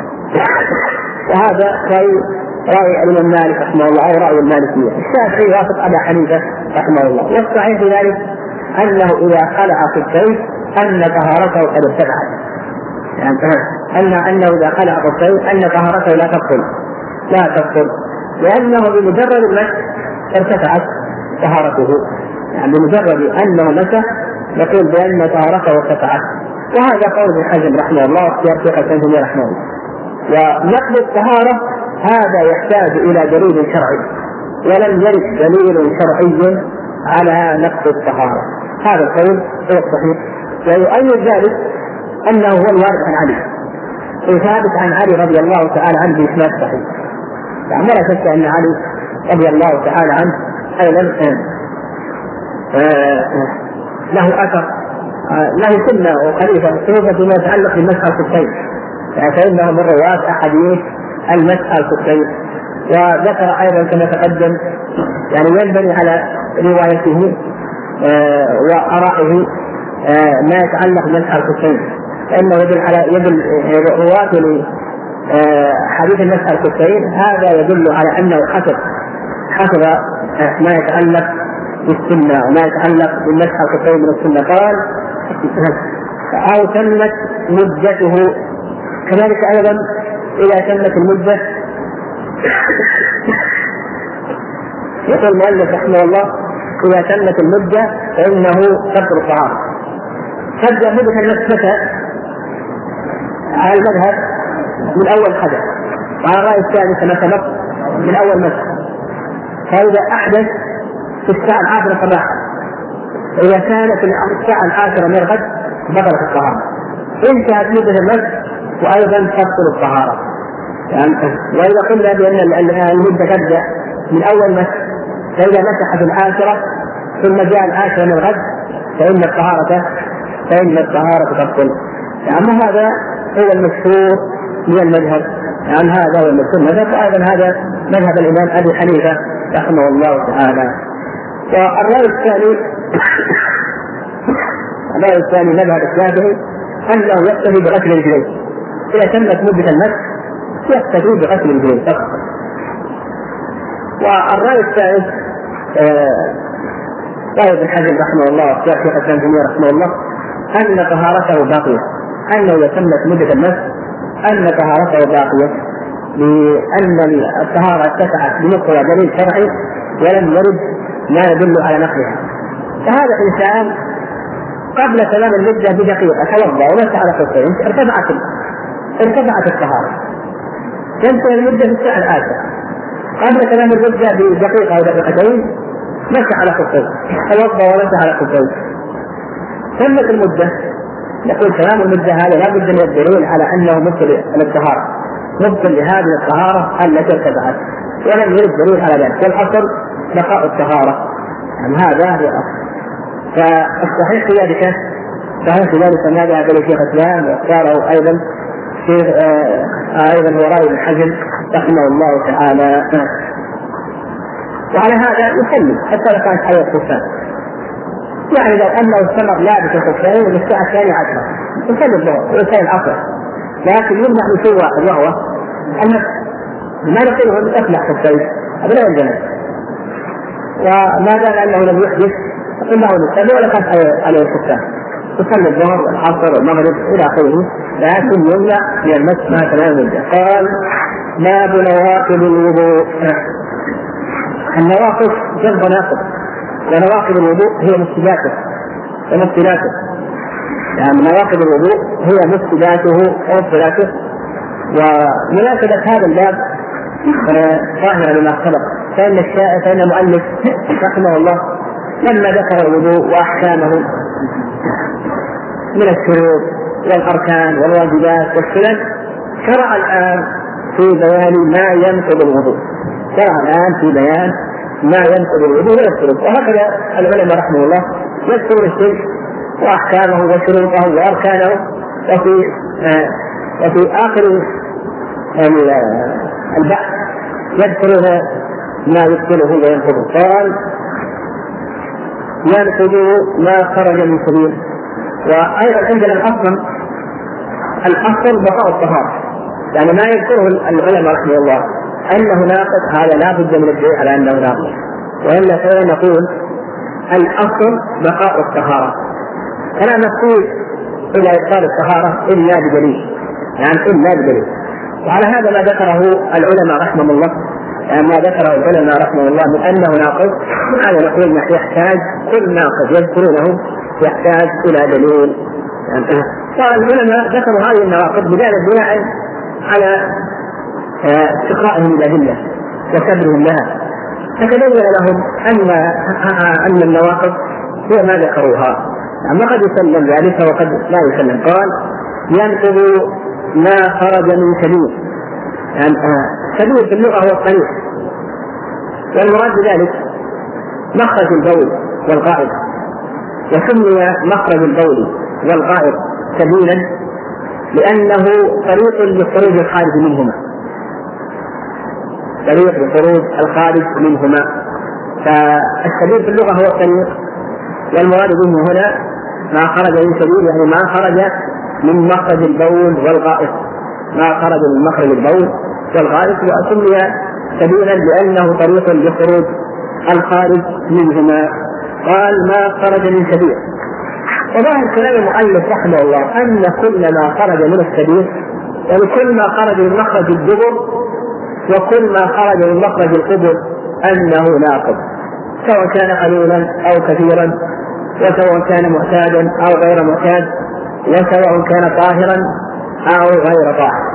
وهذا رأي الإمام مالك رحمه الله أو رأي المالكية. الشافعي يوافق أبا حنيفة رحمه الله. والصحيح في ذلك أنه إذا خلع خفيه أن طهارته قد ارتفعت، يعني أنه إذا خلع خفيه أن طهارته لا تبطل لأنه بمجرد المسح ارتفعت طهارته. يعني بمجرد أنه مسح نقول بأن طهارته ارتفعت. وهذا قول ابن حزم رحمه الله واختيار شيخ الإسلام رحمه الله. ونقض الطهارة هذا يحتاج إلى دليل شرعي، ولم يرد دليل شرعي على نقض الطهارة. هذا القول هو الصحيح. ويؤيد ذلك أنه هو الوارد عن علي، ثابت عن علي رضي الله تعالى عنه بإسناد صحيح. يعني لا شك أن علي رضي الله تعالى عنه أيضا له أثر، له سنة وخليفة خصوصا فيما يتعلق بالمسح الخفين، فإنه من رواة أحاديث المسح الخفين. وذكر أيضا كما تقدم يعني ينبني على روايته وآرائه ما يتعلق بمسح الخفين، فإنه يدل على رواة حديث المسح الخفين. هذا يدل على أنه حفظ ما يتعلق بالسنة وما يتعلق بالمسح الخفين من السنة. قال أو تمت مدته. كذلك أيضا إذا تمت المدة يقول المؤلف رحمه الله إذا تمت المدة فإنه تبطل الطهارة. تبدأ مدة المسح على المذهب من أول حدث، وعلى الرأي الثاني كما سبق من أول مسح. فإذا أحدث في الساعة 10 صباحا، إذا كان في الساعة 10 من الغد بطلت الطهارة، انتهت مدة المسح وأيضا تبطل الطهارة. يعني وإذا قلنا بأن المدة تبدأ من أول مسح، فإذا مسح في 10 ثم جاء 10 من الغد فإن الطهارة تبطل. يعني هذا هو المشهور من المذهب، يعني هذا هو المذهب. فأيضا هذا مذهب الإمام أبي حنيفة رحمه الله تعالى. والرأي الثاني مذهب الشافعي أنه يقتدي بغسل الرجلين. إذا تمت مدة المسح يقتدي بغسل الرجلين فقط. والرأي الثالث رأي ابن حزم رحمه الله واختيار شيخ الإسلام رحمه الله أن طهارته باقية، أنه إذا تمت مدة المسح أن طهارته باقية، لأن الطهارة اتسعت بمقتضى دليل شرعي ولم يرد ما يدل على نقلها. فهذا إنسان قبل تمام المدة بدقيقة توضأ ومسح على خفيه ارتفعت الطهارة، تنتهي المدة في الساعة 10 قبل تمام المدة بدقيقة أو دقيقتين مسح على خفيه، توضأ ومسح على خفيه، تمت المدة. نقول تمام المدة هذا لا بد من الدليل على أنه مبطل للطهارة، مبطل لهذه الطهارة التي ارتفعت، ولم يرد دليل على ذلك. والأصل بقاء الطهارة، يعني هذا هو الأصل. فالصحيح في ذلك ما ذهب إليه شيخ الإسلام واختاره أيضا هو رأي ابن حزم رحمه الله تعالى. وعلى هذا يسلم حتى لو كانت حياة الخفان، يعني لو أنه استمر لابس الخفين من الساعة 12 يسلم الظهر ويسلم العصر، لكن يمنع من شيء واحد وهو المسح. ما نقوله أن تخلع خفين هذا لا يلزمه، وما دام أنه لم يحدث فإنه يسلم ولا كانت عليه الخفان، يصلي الظهر والعصر والمغرب إلى آخره، لكن يمنع من المسح ما تمام المدة. قال باب نواقض الوضوء. النواقض جنب ناقض، ونواقض الوضوء هي مفسداته، يعني نواقض الوضوء هي مفسداته ومفسداته. ومناسبة هذا الباب ظاهرة لما سبق، فإن المؤلف رحمه الله لما ذكر الوضوء وأحكامه من الشروط والأركان والواجبات والسنن شرع الآن في بيان ما ينقض الوضوء. شرع الآن في بيان ما ينقض الوضوء من الشروط. وهكذا العلماء رحمه الله يذكرون الشرك وأحكامه وشروطه وأركانه، وفي آخر البحث يذكرون ما يدخله وينقضه. قال ينقض ما خرج من سبيل. وأيضا عندنا الأصل بقاء الطهارة، يعني ما يذكره العلماء رحمه الله أنه ناقض هذا لا بد من الدليل على أنه ناقض، وإلا فلا نقول الأصل بقاء الطهارة فلا نقول إلى إبطال الطهارة إلا بدليل، يعني إلا بدليل. وعلى هذا ما ذكره العلماء رحمه الله، يعني ما ذكره العلماء رحمه الله من أنه ناقض، هذا نقول نحن يحتاج كل ناقض يذكرونه يحتاج إلى دليل. فالعلماء ذكروا هذه النواقض بناء على استقرائهم الأدلة وكبرهم لها، فتبين لهم أن النواقض هي ما ذكروها، يعني قد يسلم ذلك وقد لا يسلم. قال ينقض ما خرج من سبيل، يعني سبيل في اللغة هو الطريق، والمراد بذلك مخرج البول والغائط، وسمي مخرج البول والغائط سبيلا لأنه طريق لخروج الخارج منهما، طريق لخروج الخارج منهما. فالسبيل في اللغة هو الطريق، والمراد به هنا ما خرج من سبيل، يعني ما خرج من مخرج البول والغائط، ما خرج من مخرج البول والغائط، وسمي سبيلا لأنه طريق لخروج الخارج منهما. قال ما خرج من سبيل. وظاهر كلام المؤلف رحمه الله أن كل ما خرج من السبيل، يعني كل ما خرج من مخرج الدبر وكل ما خرج من مخرج القبر أنه ناقض، سواء كان قليلا أو كثيرا، وسواء كان معتادا أو غير معتاد، وسواء كان طاهرا أو غير طاهر،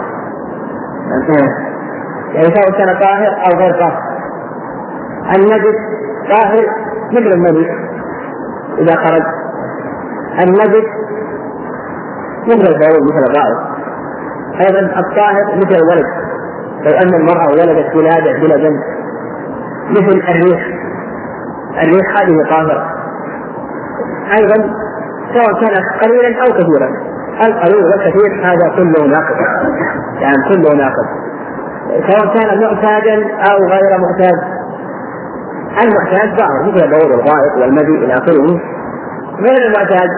يعني سواء كان طاهر أو غير طاهر. النجس طاهر مثل النبي إذا خرج، النجس مثل البول مثل الغائط. أيضا الطاهر مثل الولد، لو أن المرأة ولدت ولادة بلا ذنب، مثل الريح هذه طاهرة. أيضا سواء كان قليلا أو كثيرا، القليل والكثير هذا كله ناقض، يعني كله ناقض، سواء كان معتادا أو غير معتاد. المعتاد ظاهر مثل البول والغائط والمذي إلى آخره. غير المعتاد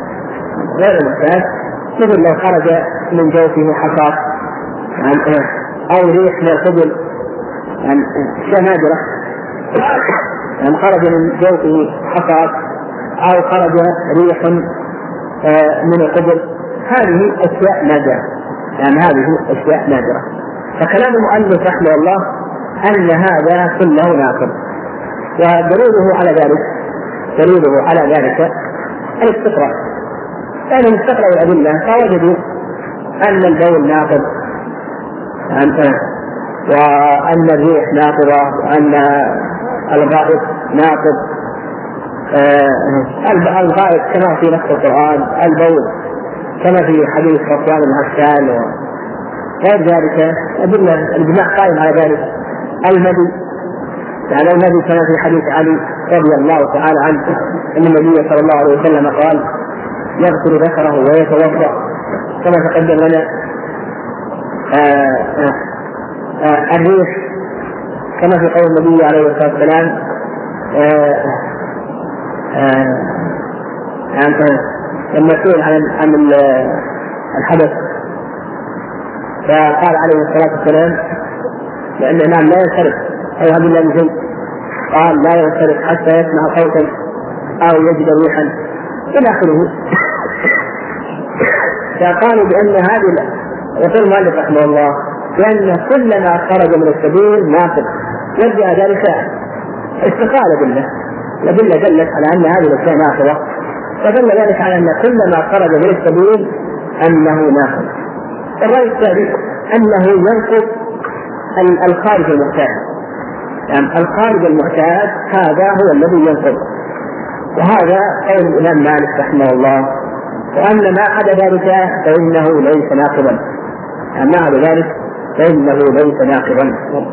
مثل لو خرج من جوفه حصاة أو ريح من القبل، يعني نادرة، يعني خرج من جوفه حصاة أو خرج ريح من القبل، هذه أشياء نادرة، يعني هذه أشياء نادرة. فكلام المؤلف رحمه الله أن هذا كله ناقض، ودليله على ذلك الاستقراء، لأنهم استقرأوا الأدلة فوجدوا أن البول ناقض، وأن الريح ناقضة، وأن الغائط ناقض. الغائط كما في نص القرآن، البول كما في حديث صفوان بن عفان وغير ذلك، أدلة الإجماع قائم على ذلك. المذي، يعني المذي كما في حديث علي رضي الله تعالى عنه أن النبي صلى الله عليه وسلم قال يغسل ذكره ويتوضأ، كما تقدم لنا. الريح كما في قول النبي عليه الصلاة والسلام لما سئل عن الحدث فقال عليه الصلاة والسلام لأن الإمام لا ينصرف أو هذا الله من شيء، قال لا ينصرف حتى يسمع صوتا أو يجد ريحا إلى آخره. فقالوا بأن هذه، يقول المؤلف رحمه الله بأن كل ما خرج من السبيل ناقض، يرجع ذلك استقالة بالله، الأدلة دلت على أن هذه الأشياء ناقضة، فدل ذلك على أن كل ما خرج من السبيل أنه ناقض. الرأي الثالث أنه ينقض الخارج المعتاد، يعني الخارج المعتاد هذا هو الذي ينقض، وهذا قول الإمام مالك رحمه الله. وأن ما عدا ذلك فإنه ليس ناقضا، ما عدا ذلك فإنه ليس ناقضا.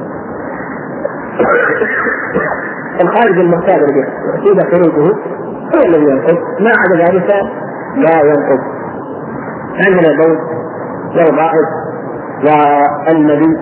الخارج المعتاد الذي يحتاج خروجه هو الذي ينقض، ما عدا ذلك لا ينقض. عندنا البول والغائط والمذي،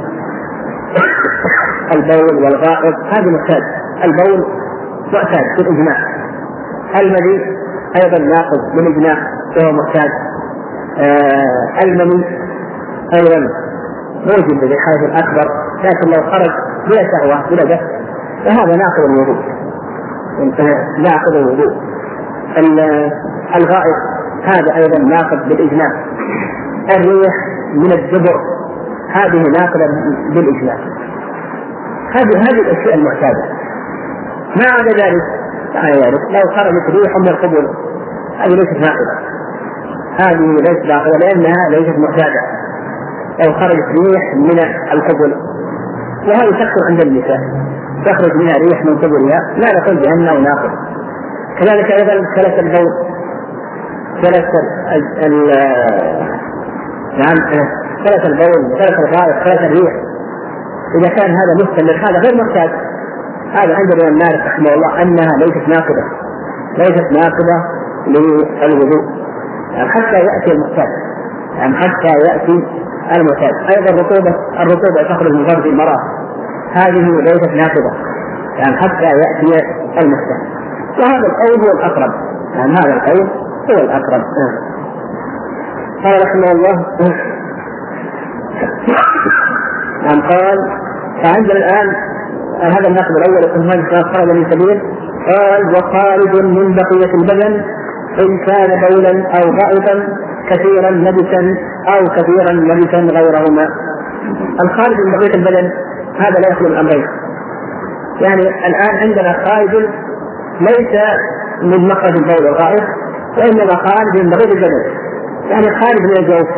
البول والغائط هذا معتاد. البول معتاد بالإجماع، المذي أيضا ناقض بالإجماع وهو معتاد، المني أيضا موجب بالحيث الأكبر، لكن لو خرج بلا شهوة بلا دفع فهذا ناقض الوضوء، ناقض الوضوء. الغائط هذا أيضا ناقض بالإجماع. الريح من الدبر هذه ناقضة بالإجماع. هذه الأشياء المعتادة. ما عدا ذلك لو خرجت ريح من القبل هذه ليست ناقضة، هذه ليست ناقضة لأنها ليست معتادة. لو خرجت ريح من القبل، وهذه تكثر عند النساء، تخرج منها ريح من قبلها، لا نقول بأنه ناقض. كذلك أيضا ثلاث البول، ثلاث البول، ثلاث الغائط، ثلاث الريح، إذا كان هذا مستمر هذا غير معتاد. هذا عند الإمام مالك رحمه الله أنها ليست ناقضة للوضوء، يعني حتى يأتي المعتاد، أيضا الرطوبة تخرج من فرج المرأة، هذه ليست ناقضة، يعني حتى يأتي المعتاد. وهذا القول هو الأقرب، يعني هذا القول هو الأقرب. قال رحمه الله قال فعندنا الآن هذا النقد الأول يكون خرج من سبيل. قال وخارج من بقية البدن إن كان بولا أو غائطا كثيرا نبتا أو كثيرا نبتا غيرهما. الخارج من بقية البدن هذا لا يخلو من أمرين، يعني الآن عندنا خارج ليس من مخرج البول والغائط، وإنما خارج من بقية البدن، يعني خارج من الجوف.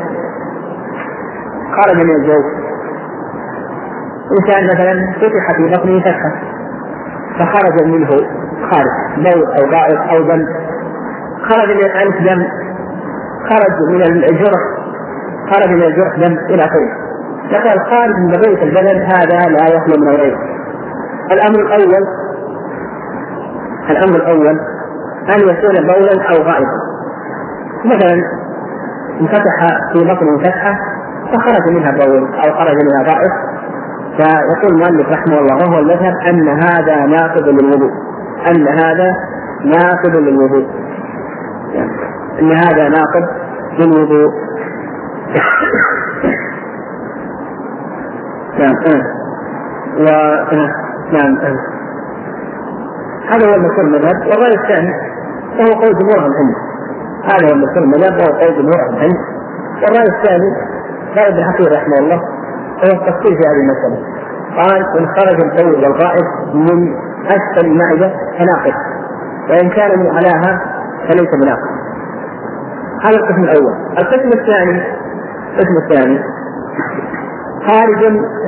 إنسان مثلا فتح في بطنه فتحة فخرج منه خارج بول أو غائط أو دم، خرج من الأنف دم، خرج من الجرح دم إلى آخره. لكن الخارج من بقية البدن هذا لا يخلو من أمرين. الأمر الأول أن يكون بولا أو غائطا، مثلا انفتح في بطنه فتحة فخرج منها بول أو خرج منها غائط، فيقول المؤلف رحمه الله وهو المذهب أن هذا ناقض للوضوء، أن هذا ناقض للوضوء. هذا هو المذهب المذهب. والرأي الثاني فهو قول جمهور العلم، هذا هو المذهب المذهب وهو قول جمهور العلم. والرأي الثاني قال ابن الحقيق رحمه الله هو التفصيل في هذه المسألة. قال إن خرج البول والغائط من أسفل المعدة فناقض، وإن كان من أعلاها فليس بناقض. هذا القسم الأول. القسم الثاني خارج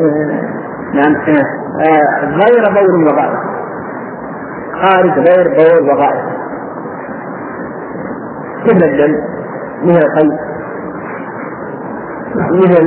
غير بول وغائط، خارج غير بول وغائط، مثل الدم، مثل القيء، مثل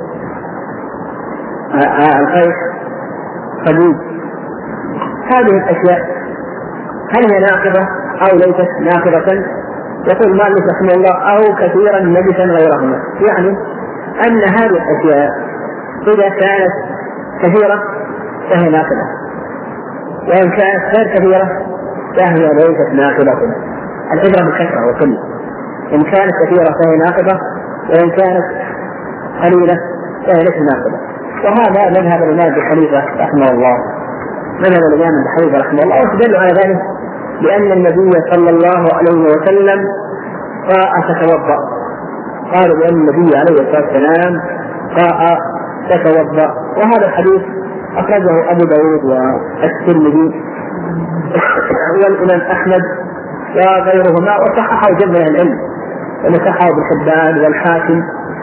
القيء، خدود. هذه الأشياء هل هي ناقضة أو ليست ناقضة؟ يقول مالك رحمه الله أو كثيرا نجسا غيرهما، يعني أن هذه الأشياء إذا كانت كثيرة فهي ناقضة، وإن كانت غير كثيرة فهي ليست ناقضة. العبرة بالكثرة وكل، إن كانت كثيرة فهي ناقضة، وإن كانت قليلة فهي ليست ناقضة. وهذا مذهب الإمام أبي حنيفة رحمه الله، واستدل على ذلك بأن النبي صلى الله عليه وسلم قاء تتوضأ، قالوا بأن النبي عليه الصلاة والسلام قاء تتوضأ. وهذا الحديث أخرجه أبو داود والترمذي والإمام أحمد وغيرهما، وصححه جمع العلم، وصححه ابن حبان والحاكم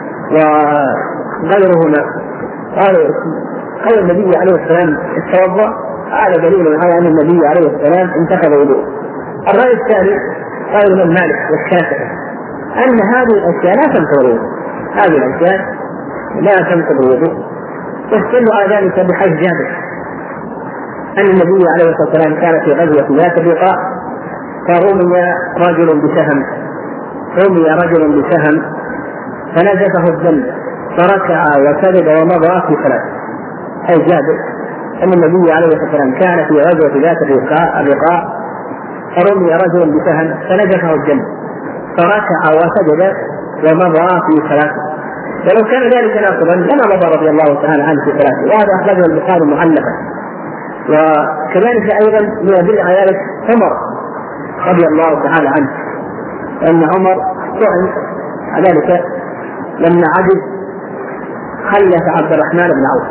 وغيرهما. قال النبي عليه السلام التوضأ، هذا دليل على أن النبي عليه السلام انتقل وضوء، الرأي الثاني رأي الإمام مالك والشافعي أن هذه الأشياء لا تنقض الوضوء، هذه الأشياء لا تنقض الوضوء. يستدل على ذلك بحديث جابر أن النبي عليه الصلاة والسلام كان في غزوة ذات الرقاع فرمي رجل بسهم فنزفه الدم فركع وسجد ومضى في صلاة. أي جابر أن النبي عليه الصلاة والسلام كان في غزوة ذات الرقاع فرمي رجل بسهم فنزفه الدم فركع وسجد ومضى في صلاته. ولو كان ذلك ناقضا لما مضى رضي الله تعالى عنه في صلاته، وهذا أخرجه البخاري معلقا. وكذلك أيضا من أدل على ذلك عمر رضي الله تعالى عنه، أن عمر سئل على ذلك لما عجز خلف عبد الرحمن بن عوف،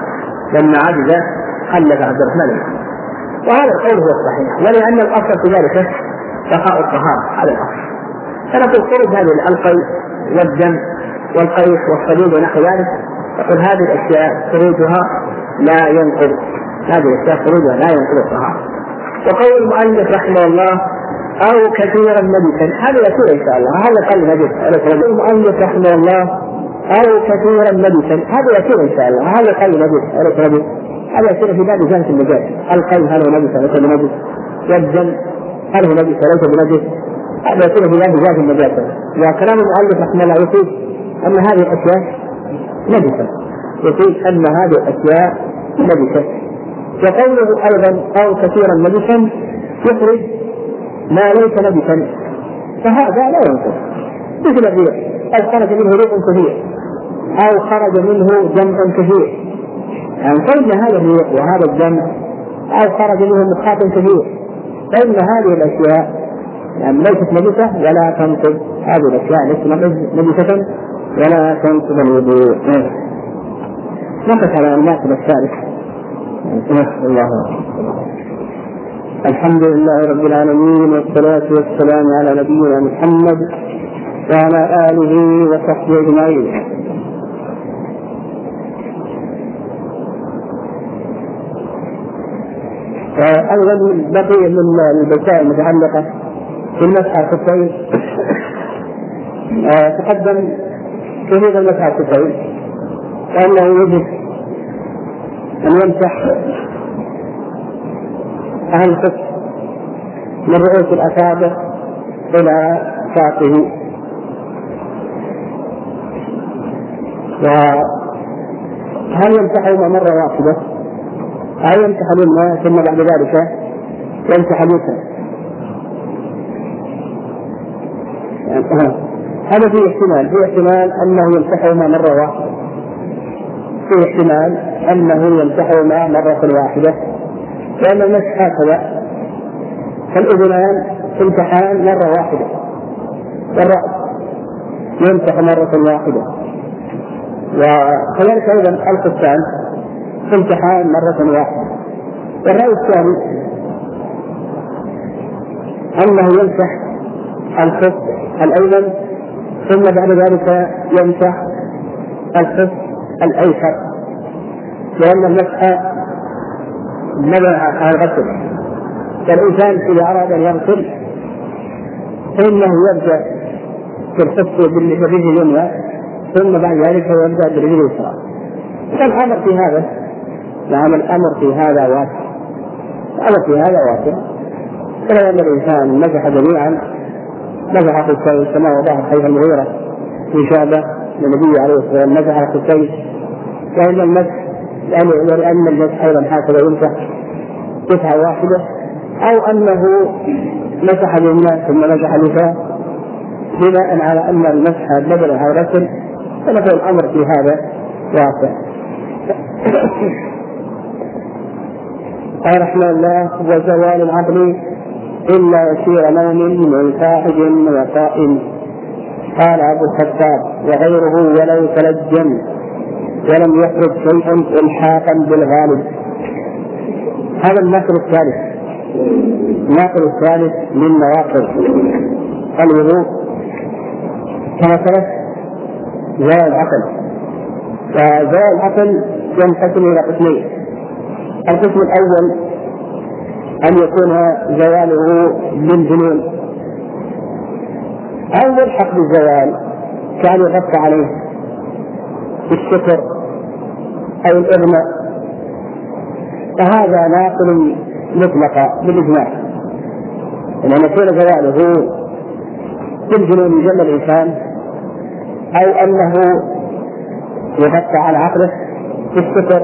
وهذا القول هو الصحيح، ولأن الأصل في ذلك بقاء الطهارة على الأصل. فنقول خروج هذه الألقي والدم والقيح والصليب ونحو ذلك، فقل هذه الأشياء خروجها لا ينقض الطهارة. وقول المؤلف رحمه الله أو كثيرا نجسا، هذا يكون إن شاء الله، هذا قال نجس. المؤلف رحمه الله أو كثيرا نجسا، هذا يكون إن شاء الله، هذا قال نجس. هذا يكون في باب جهة النجاس، القيح هل هو نجس ليس بنجس، والدم هل هو نجس ليس بنجس، هذا يكون في باب جهة النجاس. وكلام المؤلف رحمه الله يفيد أن هذه الأشياء نجسة، وقوله أيضا أو كثيرا نجسا يخرج ما ليس نجسا، فهذا لا ينقض، مثل الريح أو خرج منه ريح كثير أو خرج منه جمع كثير، يعني فإن هذا الريح وهذا الجمع أو خرج منه مخاط كثير فإن هذه الأشياء يعني ليست نجسة ولا تنقض، هذه الأشياء ليست نجسة ولا تنقض الوضوء. نقف على الناقض الثالث. الله الحمد لله رب العالمين، والصلاة والسلام على نبينا محمد وعلى آله وصحبه أجمعين. أيضا بقي من البشائر المتعلقة بالمسح على الخفين. تقدم كثير المسح على الخفين وأنه يجب أن يمسح أهل الخف من رؤوس الأصابع إلى ساقه، وهل يمسحهما مرة واحدة أو يمسح اليمنى ثم بعد ذلك يمسح اليسرى؟ هذا فيه احتمال أنه يمسحهما مرة واحدة، فيه احتمال أنه يمسحهما مرة واحدة، لأن المسح هكذا، فالأذنان تمسحان مرة واحدة والرأس يمسح مرة واحدة، وكذلك أيضا الخفان تمسحان مرة واحدة. والرأي الثاني أنه يمسح الخف الأيمن ثم بعد ذلك يمسح الخف الأيسر، لأن المسح مبنى على الغسل، فالإنسان إذا أراد أن يغسل فإنه يبدأ بالخف بالرجل اليمنى ثم بعد ذلك يبدأ بالرجل اليسرى. فالأمر في هذا الأمر في هذا واسع، فلا أن الإنسان مسح جميعا، مسح خفيه كما وضعه حديث المغيرة في شعبة للنبي عليه الصلاة والسلام، مسح خفيه، وإن المسح لأن المسح أيضا هكذا يمسح مسحة واحدة، أو أنه مسح اليمنى ثم مسح اليسرى بناء على أن المسح بدل على الغسل، فنقول الأمر في هذا واسع. قال رحمه الله وزوال العقل إلا يسير نوم من فاحج وقائم. قال أبو الخطاب وغيره ولو تلجم ولم يخرج شيئا إلحاقا بالغالب. هذا النقل الثالث من نواقض الوضوء كما ثبت زوال العقل. وزوال العقل ينقسم إلى قسمين: القسم الأول أن يكون زواله بالجنون أو يلحق بالزوال كان يغطى عليه بالسكر أو الإغماء، فهذا ناقل مطلقا بالإجماع. لأن يكون زواله بالجنون يجل الإنسان أو أنه يغطى على عقله بالسكر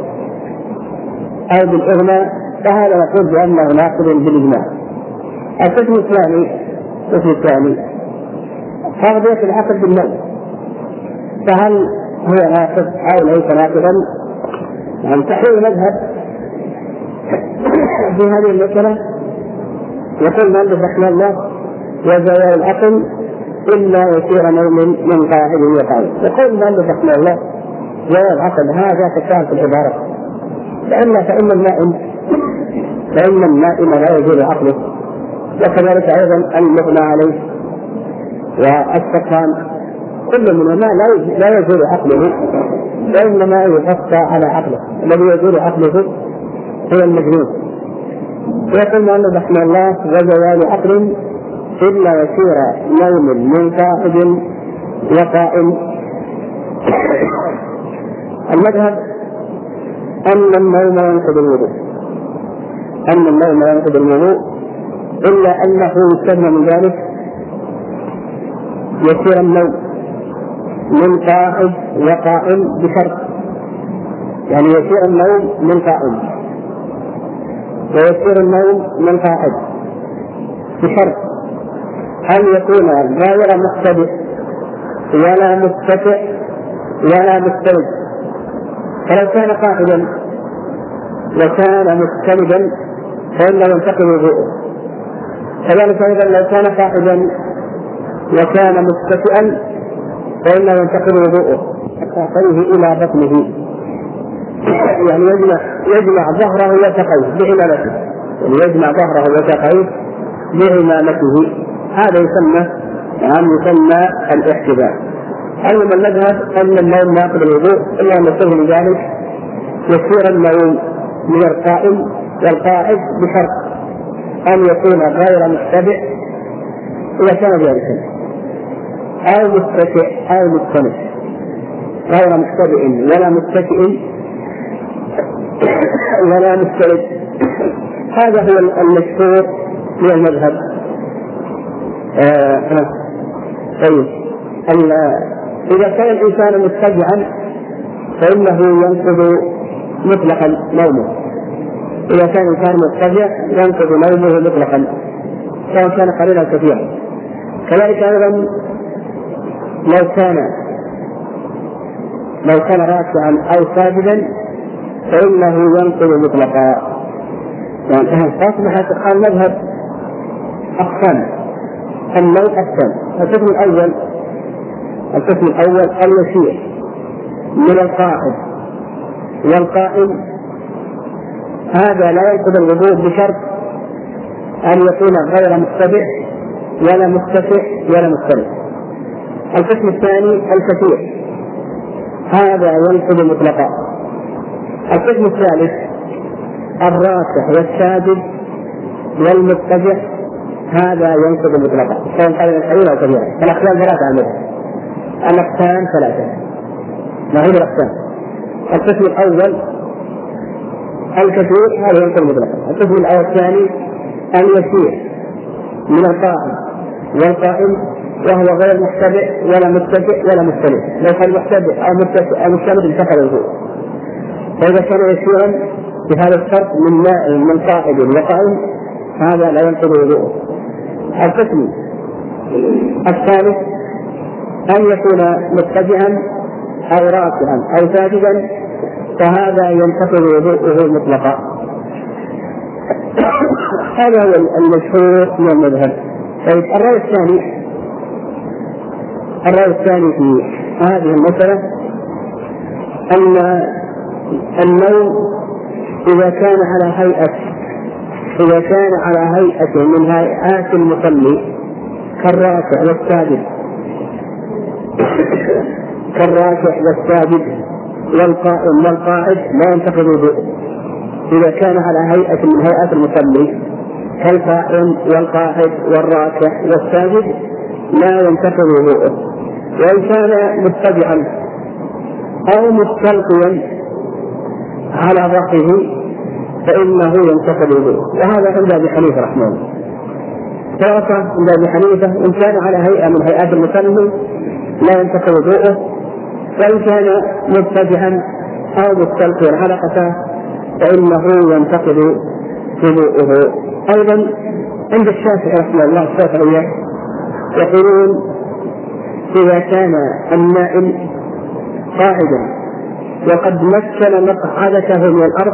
أو بالإغماء، فهذا نقول بأنه ناقل بالإجماع. القسم الثاني تغذية العقل بالنوم، فهل هو ناقض أو ليس ناقضا؟ يعني تحرير المذهب في هذه المسألة يقول مالك رحمه الله وزوال العقل إلا يسير نوم من قاعد وقاعد. يقول مالك رحمه الله زوال العقل هذا تكرار في العبارة، فإن النائم لا يزول عقله، وكذلك أيضا المغنى عليه والسكران كل منهما لا يزول عقله، وإنما يغطى على عقله. الذي يزول عقله هو المجنون. ويقول مالك رحمه الله وزوال عقل إلا يسير نوم من قاعد وقائم. المذهب أن النوم ينقض الوضوء، إلا أنه يستثنى من ذلك يسير النوم من قاعد وقائم بشرط، يعني يسير النوم من قائم ويسير النوم من قاعد بشرط أن يكون غير مختلف ولا متكئ ولا مستند. فلو كان قاعدا وكان مستندا فإنه ينتقل وضوءه، كذلك أيضا لو كان قاعدا وكان متكئا فإنه ينتقل وضوءه حتى إلى بطنه، يعني يجمع ظهره وساقيه بعمامته، يعني يجمع ظهره وساقيه بعمامته، هذا يسمى الاحتباء. أيضا المذهب أن النوم ناقض الوضوء، إلا أن يصير من ذلك يسير النوم من القائم والقاعد بشرط أن يكون غير متبع إذا كان جالسا أو متكئ أو مستند، غير متبع ولا متكئ ولا مستند. هذا هو المشهور من المذهب. طيب إذا كان الإنسان متجعا فإنه ينقض مطلقا نومه. إذا كان الإنسان متجع ينقض نومه مطلقا سواء كان قليلا كثيرا. كذلك أيضا لو كان راكعا أو ساجدا فإنه ينقض مطلقا. يعني أصبح المذهب أقسام، النوع أقسام. القسم الأول اليسير من القاعد والقائم، هذا لا ينقض الوضوء بشرط أن يكون غير متبع ولا متكئ ولا مستند. القسم الثاني الكثير، هذا ينقض مطلقا. القسم الثالث الراكع والساجد والمتبع، هذا ينقض مطلقا سواء كان قليلا أو كثيرا. الأقسام ثلاثة عندنا، الأقسام ثلاثة. ما هي الأقسام؟ القسم الأول الكثير، هذا ينقض مطلقا. القسم الثاني اليسير من القائم والقائم، وهو غير متبع ولا متكئ ولا مستند. لو كان متبع أو متكئ أو مستند انتقل الوضوء. فإذا كان يسيرا بهذا الشرط من قائد وقائم هذا لا ينقض وضوءه. القسم الثالث أن يكون متبعا أو راكعا أو ساجدا، فهذا ينتقض وضوءه مطلقا. هذا هو المشهور من المذهب. طيب الرأي الثاني في هذه المسألة أن النوم إذا كان على هيئة من هيئات المصلي كالراكع والساجد والقائم والقاعد لا ينتقض وضوءه. إذا كان على هيئة من هيئات المصلي كالقائم والقاعد والراكع والساجد لا ينتقض وضوءه، وإن كان مضطجعا أو مستلقيا على ظهره فإنه ينتقض وضوءه. وهذا عند أبي حنيفة رحمه الله. ثلاثة عند أبي حنيفة إن كان على هيئة من هيئات المصلي لا ينتقض وضوءه، وإن كان مضطجعا أو مستلقيا على قفاه فإنه ينتقض وضوءه. أيضا عند الشافعي رحمه الله الشافعية يقولون إذا كان النائم قاعدا وقد مكن مقعدته من الأرض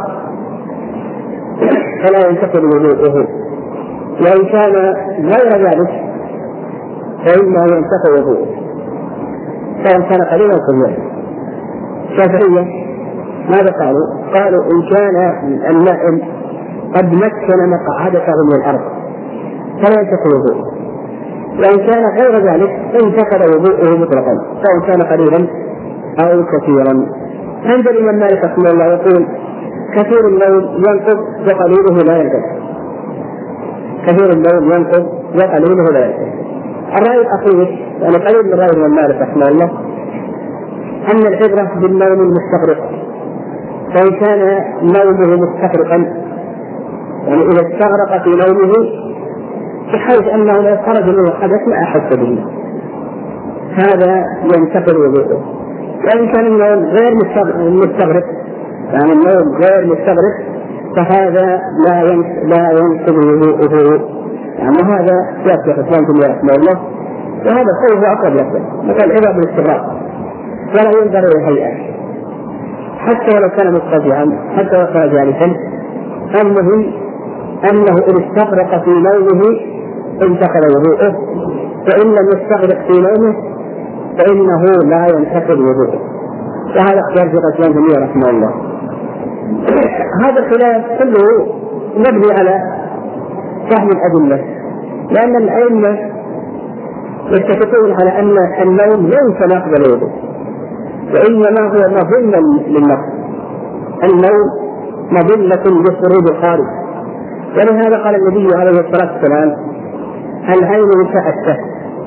فلا ينتقض وضوءه، وإن كان غير ذلك فإنه ينتقض وضوءه سواء كان قليلا أو كثيرا. الشافعية ماذا قالوا؟ قالوا إن كان النائم قد مكن مقعدته من الأرض فلا ينتقض وضوءه، وإن كان غير ذلك انتقض وضوءه مطلقا سواء كان قليلا أو كثيرا. عند الإمام مالك رحمه الله يقول كثير النوم ينقض وقليله لا ينقض، كثير النوم ينقض وقليله لا ينقض. الرأي الأخير يعني قليل من رأي الإمام مالك رحمه الله أن العبرة بالنوم المستغرق، فإن كان نومه مستغرقا يعني إذا استغرق في نومه بحيث أنه لا خرج منه حدث ما أحس به هذا ينتقل وضوءه. وإن كان النوم غير مستغرق يعني النوم غير مستغرق فهذا لا ينتقل وضوءه. يعني هذا يأتي الإسلام في رحمه الله، وهذا القول هو أقرب يأتي مثل العبرة بالاستغراق ولا ينظر إلى الهيئة حتى ولو كان مضطجعا حتى ولو كان جالسا. المهم أنه إن استغرق في نومه انتقل وضوءه، وإن لم يستغرق في نومه فإنه لا ينتقل وضوءه. وهذا اختيار شيخ الإسلام ابن تيمية رحمه الله. هذا الخلاف كله مبني على فهم الأدلة، لأن الأئمة يتفقون على أن النوم ليس ناقض الوضوء وإنما هو مظلة للنقض. النوم مظلة لخروج الخارج، ولهذا قال النبي عليه الصلاة والسلام العين وساء الشهر،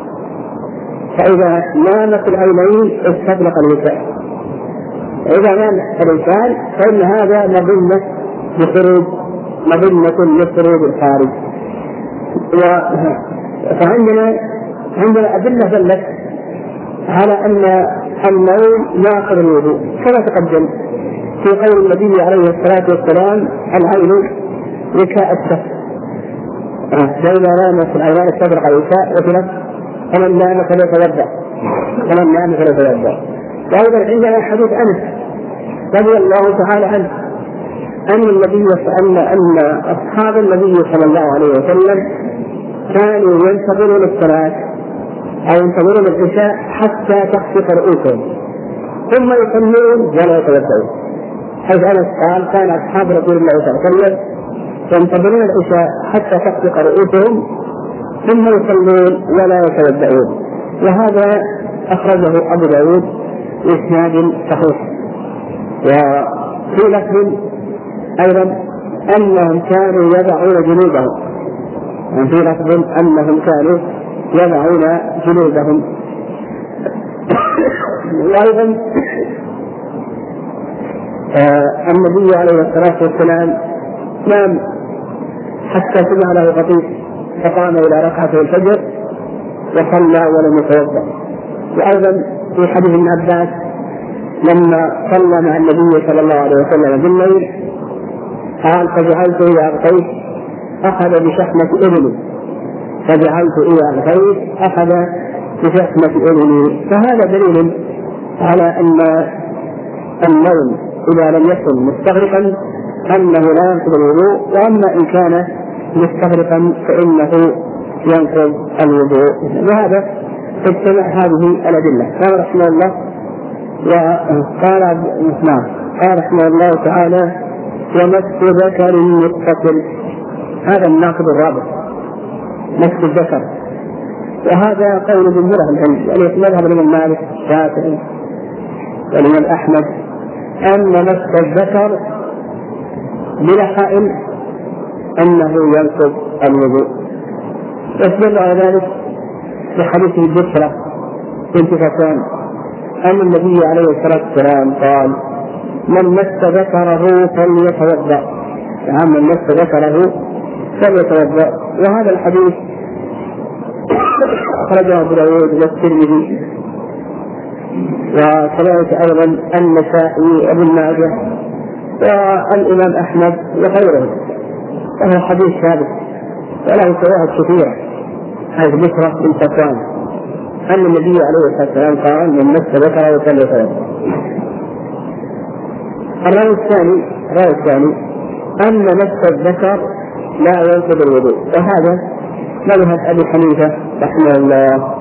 فإذا نامت العينين استغرق الوساء، وإذا نام الإنسان فإن هذا مظلة لخروج الخارج. فعندنا أدلة دلت على أن النوم ناقض الوضوء كما تقدم في قول النبي عليه الصلاة والسلام العين وكاء الشهر، فإذا نامت العينان استغرق الوساء وفي فمن نام فليتوضأ. وأيضا عندنا حديث أنس رضي الله تعالى عنه أن أصحاب النبي صلى الله عليه وسلم كانوا ينتظرون الصلاة أو ينتظرون العشاء حتى تخفق رؤوسهم ثم يصلون ولا يتوضؤون، حيث أنس قال كان أصحاب رسول الله صلى الله عليه وسلم ينتظرون العشاء حتى تخفق رؤوسهم ثم يصلون ولا يتوضؤون. وهذا أخرجه أبو داود بإسناد صحيح. وفي لفظ أيضا أنهم كانوا يضعون جنوبهم وأيضا النبي عليه الصلاة والسلام نام حتى سمع له خطيب فقام إلى ركعته الفجر وصلى ولم يتوضأ. وأيضا في حديث ابن عباس لما صلى مع النبي صلى الله عليه وسلم بالليل قال فجعلت إذا أغطيت أخذ بشحمة أذني. فهذا دليل على أن النوم إذا لم يكن مستغرقا أنه لا ينقض الوضوء، وأما إن كان مستغرقا فإنه ينقض الوضوء. وهذا تجتمع هذه الأدلة. قال رحمه الله قال رحمه الله تعالى ومس ذكر متصل، هذا الناقض الرابع مس الذكر. وهذا قول جمهور العلم يعني مذهب الإمام مالك الشافعي والإمام أحمد أن مس الذكر بلا حائل أنه ينقض الوضوء. يستدل على ذلك في حديث البشرى بنت غسان أن النبي عليه الصلاة والسلام قال: من مس ذكره فليتوضأ، من مس ذكره فليتوضأ. وهذا الحديث أخرجه أبو داود والترمذي وكذلك أيضا النسائي وابن ماجه والإمام أحمد وغيره، وهو حديث ثابت وله شواهد كثيرة. حيث بشرى بنت غسان أن النبي عليه الصلاة والسلام قال: من مس ذكره فليتوضأ. الرأي الثاني أن مس الذكر لا ينقض الوضوء، وهذا مذهب أبي حنيفة رحمه الله،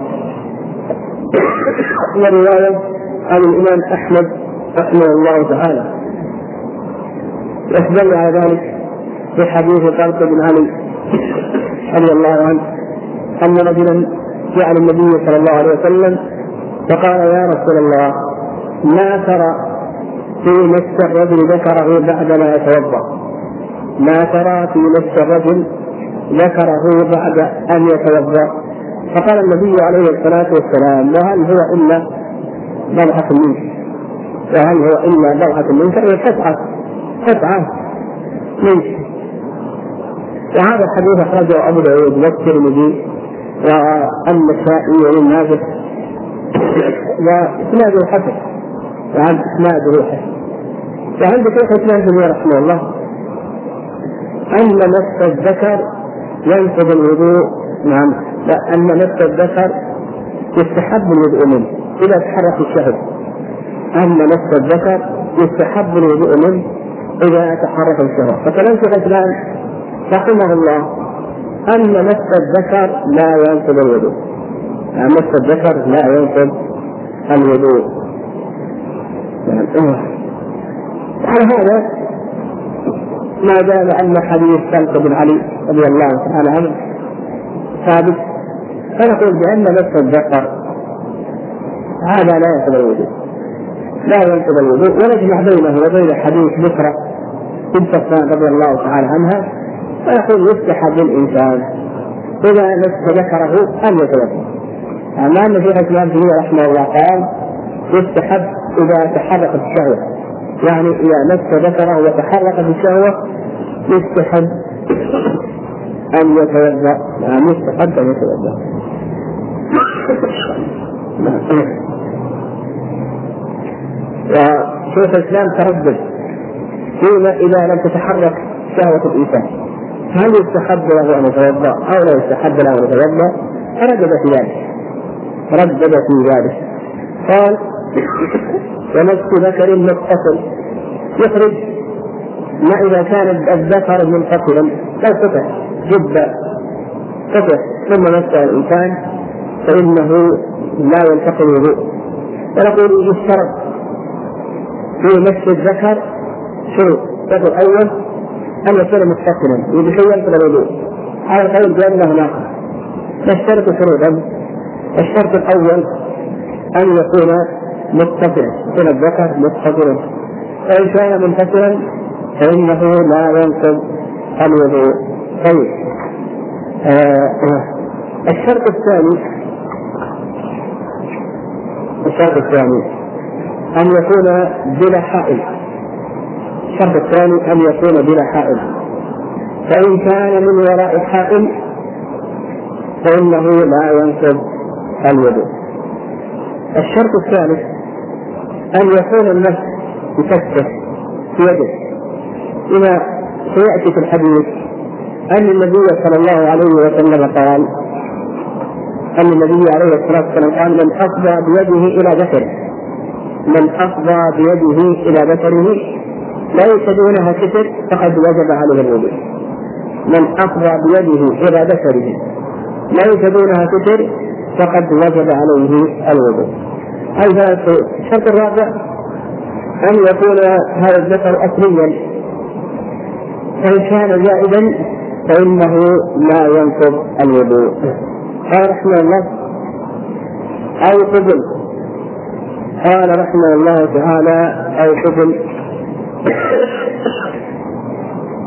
ورواية عن الإمام أحمد رحمه الله تعالى. يستدل على ذلك في حديث طلق بن علي رضي الله عنه أن رجلا جاء النبي صلى الله عليه وسلم فقال: يا رسول الله، ما ترى في مس الرجل ذكره بعدما يتوضأ؟ ما ترى في مس الرجل ذكره بعد أن يتوضأ؟ فقال النبي عليه الصلاة والسلام: وهل هو إلا بضعة منك؟ وهل هو إلا بضعة منك؟ هي قطعة منك. وهذا الحديث أخرجه أبو داود والترمذي والنسائي وابن ماجه وإسناده حسن. وعند شيخ الإسلام ابن تيمية رحمه الله أن مس الذكر ينقض الوضوء. نعم، أن مس الذكر يستحب الوضوء منه إذا تحرك الشهوة. أن مس الذكر يستحب الوضوء منه إذا تحرك الشهوة. فكلام شيخ الإسلام رحمه الله أن مس الذكر لا ينقض الوضوء، مس الذكر لا ينقض الوضوء. على هذا ما دام أن حديث طلق بن علي رضي الله تعالى عنه ثابت، فنقول بأن مس الذكر هذا لا ينقض الوضوء، لا ينقض الوضوء. ونجمع بينه وبين حديث بشرى بنت غسان رضي الله تعالى عنها، فيقول: يستحب للإنسان إذا مس ذكره أن يتوضأ. أما أن شيخ الإسلام ابن تيمية رحمه الله قال: يستحب إذا تحركت الشهوة، يعني إذا مس ذكره وتحركت الشهوة يستحب أن يتوضأ. يستحب أن يتوضأ. وشيخ الإسلام تردد فيما إذا لم تتحرك شهوة الإنسان، هل يستحب له أن يتوضأ أو لا يستحب له أن يتوضأ؟ ردد في ذلك قال: ومس ذكر متصل يخرج ما إذا كان الذكر منفصلا، لو قطع جدا قطع ثم مسه الإنسان فإنه لا يلتقي الوضوء. ونقول يشترط في مس الذكر شروط. الشرط الأول أن يكون متصلا بشيء ينقض الوضوء، على القول بأنه ناقض. نشترط شروطا: الشرط الأول أن يكون متصلا، يكون الذكر متصلا، فإن كان منفصلا فإنه لا ينقض الوضوء. طيب، الشرط الثاني أن يكون بلا حائل. الشرط الثاني أن يكون بلا حائل، فإن كان من وراء حائل فإنه لا ينقض الوضوء. الشرط الثالث أن يكون المس يفتح في يده، لما سيأتي في الحديث أن النبي صلى الله عليه وسلم قال: أن النبي عليه الصلاة والسلام قال: من أفضى بيده إلى ذكره، من أفضى بيده إلى ذكره ليس دونها ستر فقد وجب عليه الوضوء. من أفضى بيده إلى ذكره ليس دونها ستر فقد وجب عليه الوضوء. الشرط الرابع أن يكون هذا الذكر أصليا، فإن كان زائدا فإنه لا ينقض الوضوء. قال رحمه الله: أو قبل. قال رحمه الله تعالى: أو قبل.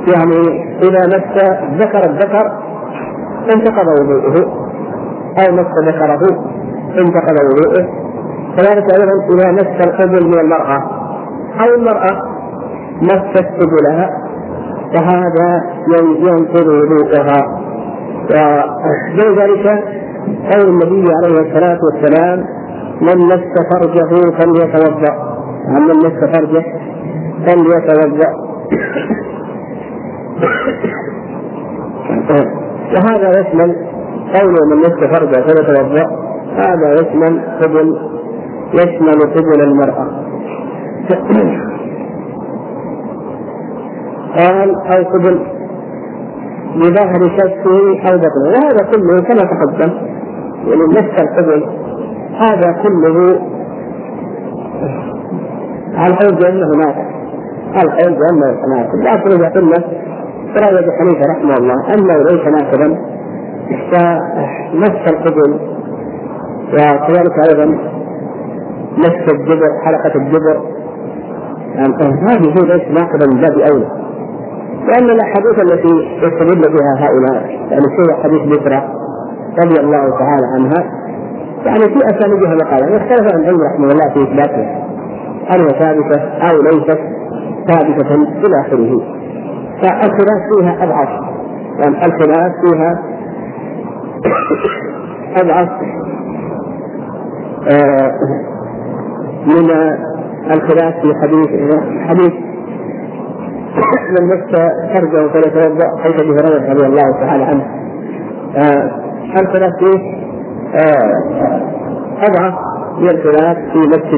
يعني إذا مس ذكر الذكر انتقض وضوءه، أو مس ذكره انتقض وضوءه. كذلك أيضا إذا مس القبل من المرأة أو المرأة مست قبلها فهذا ينقض وضوءها. ولذلك قول النبي عليه الصلاة والسلام: من مس فرجه فليتوضأ، من مس فرجه فليتوضأ. وهذا يشمل قوله من مس فرجه فليتوضأ، هذا يشمل قبل المرأة. قال: أو قبل بظهر كفه أو بطنه. وهذا كله كما تقدم يعني مس القبل هذا كله على القول بأنه نافع، لكن إذا قلنا رأي أبي حنيفة رحمه الله أنه ليس نافعا فمس القبل، وكذلك أيضا مس الجبر، حلقة الجبر، هذه ليس نافعا من باب أولى، لأن الأحاديث التي يستدل بها هؤلاء يعني سوى حديث بكرة رضي الله تعالى عنها يعني في أسانيدها مقالة يختلف عن العلم رحمه الله في إثباتها هل هي ثابتة أو ليست ثابتة إلى آخره. فالخلاف فيها أضعف، يعني الخلاف فيها أضعف من الخلاف في حديث من مس فرجه فليتوضأ حيث أبي هريرة رضي الله تعالى عنه. الخلاف فيه أضعف من الخلاف في مس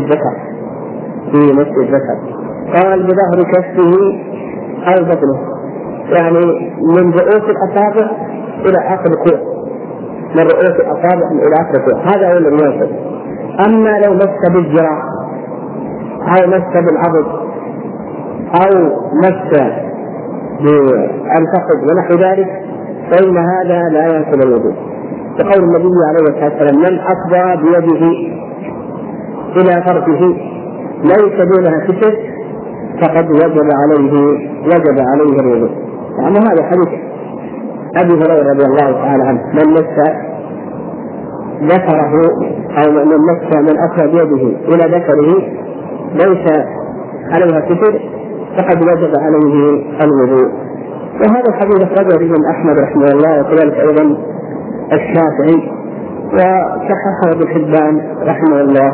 الذكر. قال: بظهر كفه أو بطنه، يعني من رؤوس الأصابع إلى آخر الكوع، من رؤوس الأصابع إلى آخر الكوع، هذا هو الذي ينقض. أما لو مس بالذراع أو مس بالعضد أو مس بالفخذ ونحو ذلك فإن هذا لا ينقض الوضوء، وقول النبي عليه الصلاة والسلام: من أفضى بيده إلى فرجه ليس دونها كسر فقد وجب عليه الوضوء. يعني هذا حديث أبي هريرة رضي الله تعالى عنه: من مس ذكره أو من مس من أفضى بيده إلى ذكره ليس عليها كسر فقد وجب عليه الوضوء. وهذا الحديث أخرجه الإمام أحمد رحمه الله، وكذلك أيضا الشافعي، وصححه ابن حبان رحمه الله،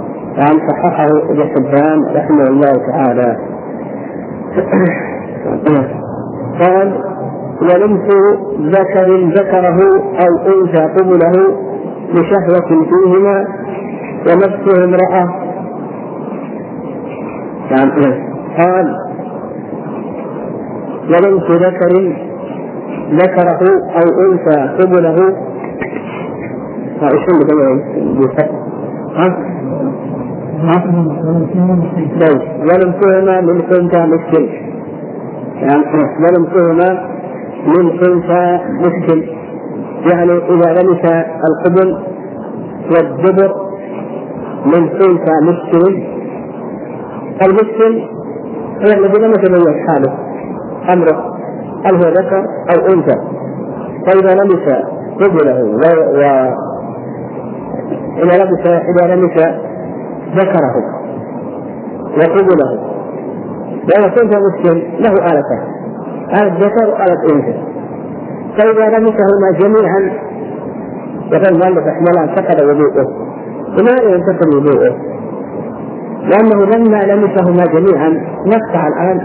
رحمه الله تعالى. قال: ولمس ذكر ذكره أو أنثى قبله لشهوة فيهما ومسه امرأة. قال: ولمس ذكره أو أنثى قبله ولمسهما من خنثى مشكل، ولمسهما من خنثى مشكل، يعني إذا لمس القبل والدبر من خنثى مشكل. المشكل هو الذي لم يتبين حاله أمره هل هو ذكر أو أنثى، فإذا لمس قبله إذا لمس ذكره وقبله لأن كنت مسلم له آلتان، آلة ذكر وآلة أنثى، فإذا لمسهما جميعا يقول المؤلف رحمه الله انتقض وضوءه. لماذا ينتقض وضوءه؟ لأنه لما لمسهما جميعا نصح الآن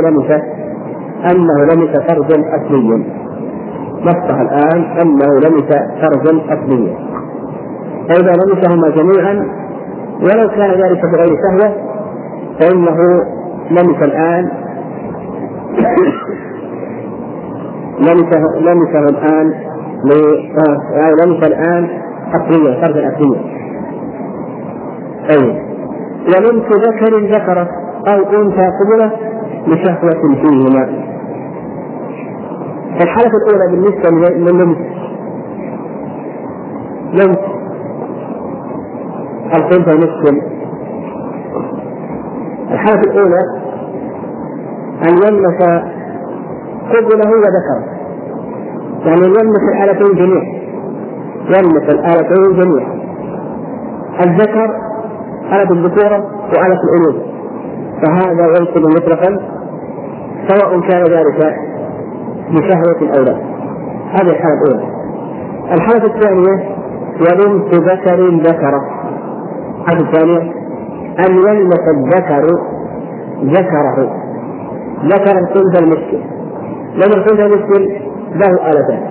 أنه لمس فرجا أصليا، نصح الآن أنه لمس فرجا أصليا. فإذا لمسهما جميعا ولو كان ذلك بغير شهوة فإنه لمسه الآن أصليا، فرجا أصليا. ولمس ذكر ذكره أو أنثى قبله لشهوة فيهما. الحالة الأولى بالنسبة للمس الخنثى المسلم، الحالة الأولى أن يلمس قبله وذكره، يعني يلمس الآلتين جميعا، يلمس الآلتين جميعا، الذكر آلة الذكورة وآلة الأنوثة، فهذا يمكن مطلقا سواء كان ذلك بشهوة أو لا. هذه الحالة الأولى. الحالة الثانية يلمس ذكر ذكره. الحالة الثانية أن يلمس الذكر ذكره، ذكر الأنثى المسكين، لأن الأنثى المسكين له آلتان،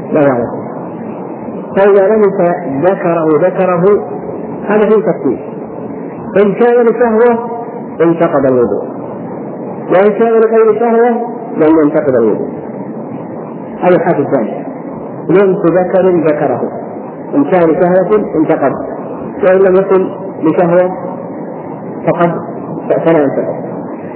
فإذا لمس ذكره هذا فيه تفصيل. إن كان لشهوة انتقض الوضوء، وإن كان لغير شهوة لم ينتقض الوضوء. هذه الحالة الثانية، لمس ذكر ذكره، إن كان لشهوة انتقض، وإن لم يكن لشهوة فقد فلا ينتقض.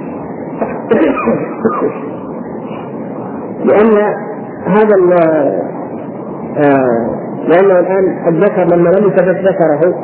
لأنه الآن الذكر لما لمس ذكره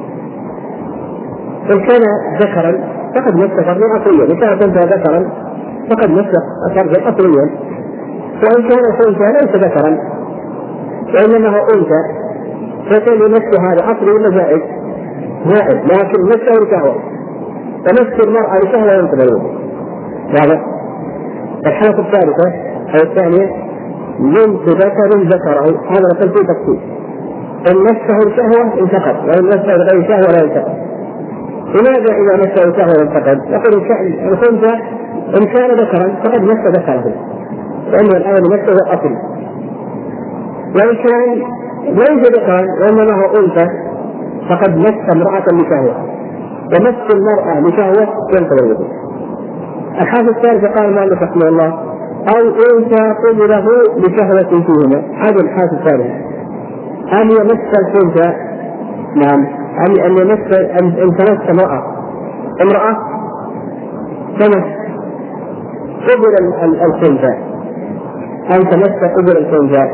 إن كان ذكرا فقد مس فرجا أصليا، إن كان ذكرا فقد مس فرجا أصليا، وإن كان أنثى ليس ذكرا وإنما هو أنثى فكان يمس هذا أصلي ولا زائد؟ زائد، لكن مسه لشهوة، فمس المرأة لشهوة ينقض الوضوء. هذا الحالة الثالثة أو الثانية لمس ذكر ذكره، هذا نقول فيه تفصيل. إن مسه الشهوة انتقد، وإن مسه غير شهوة لا ينتقد. لماذا إذا مسه شهوة ينتقد؟ يقول الخنثى إن كان ذكرا فقد مس ذكره، لأنه الآن مسه أصل، وإن كان ليس ذكرا وإنما هو أنثى فقد مس امرأة لشهوة، ومس المرأة لشهوة ينقض الوضوء. الحالة الثالثة قال مالك رحمه الله أو أنثى قبله بشهوة فيهما. هذه الحالة الثالثة، أن يمس الخنثى، نعم، أن يمس أن تمس امرأة تمس قبل الخنثى، أن تمس قبل الخنثى،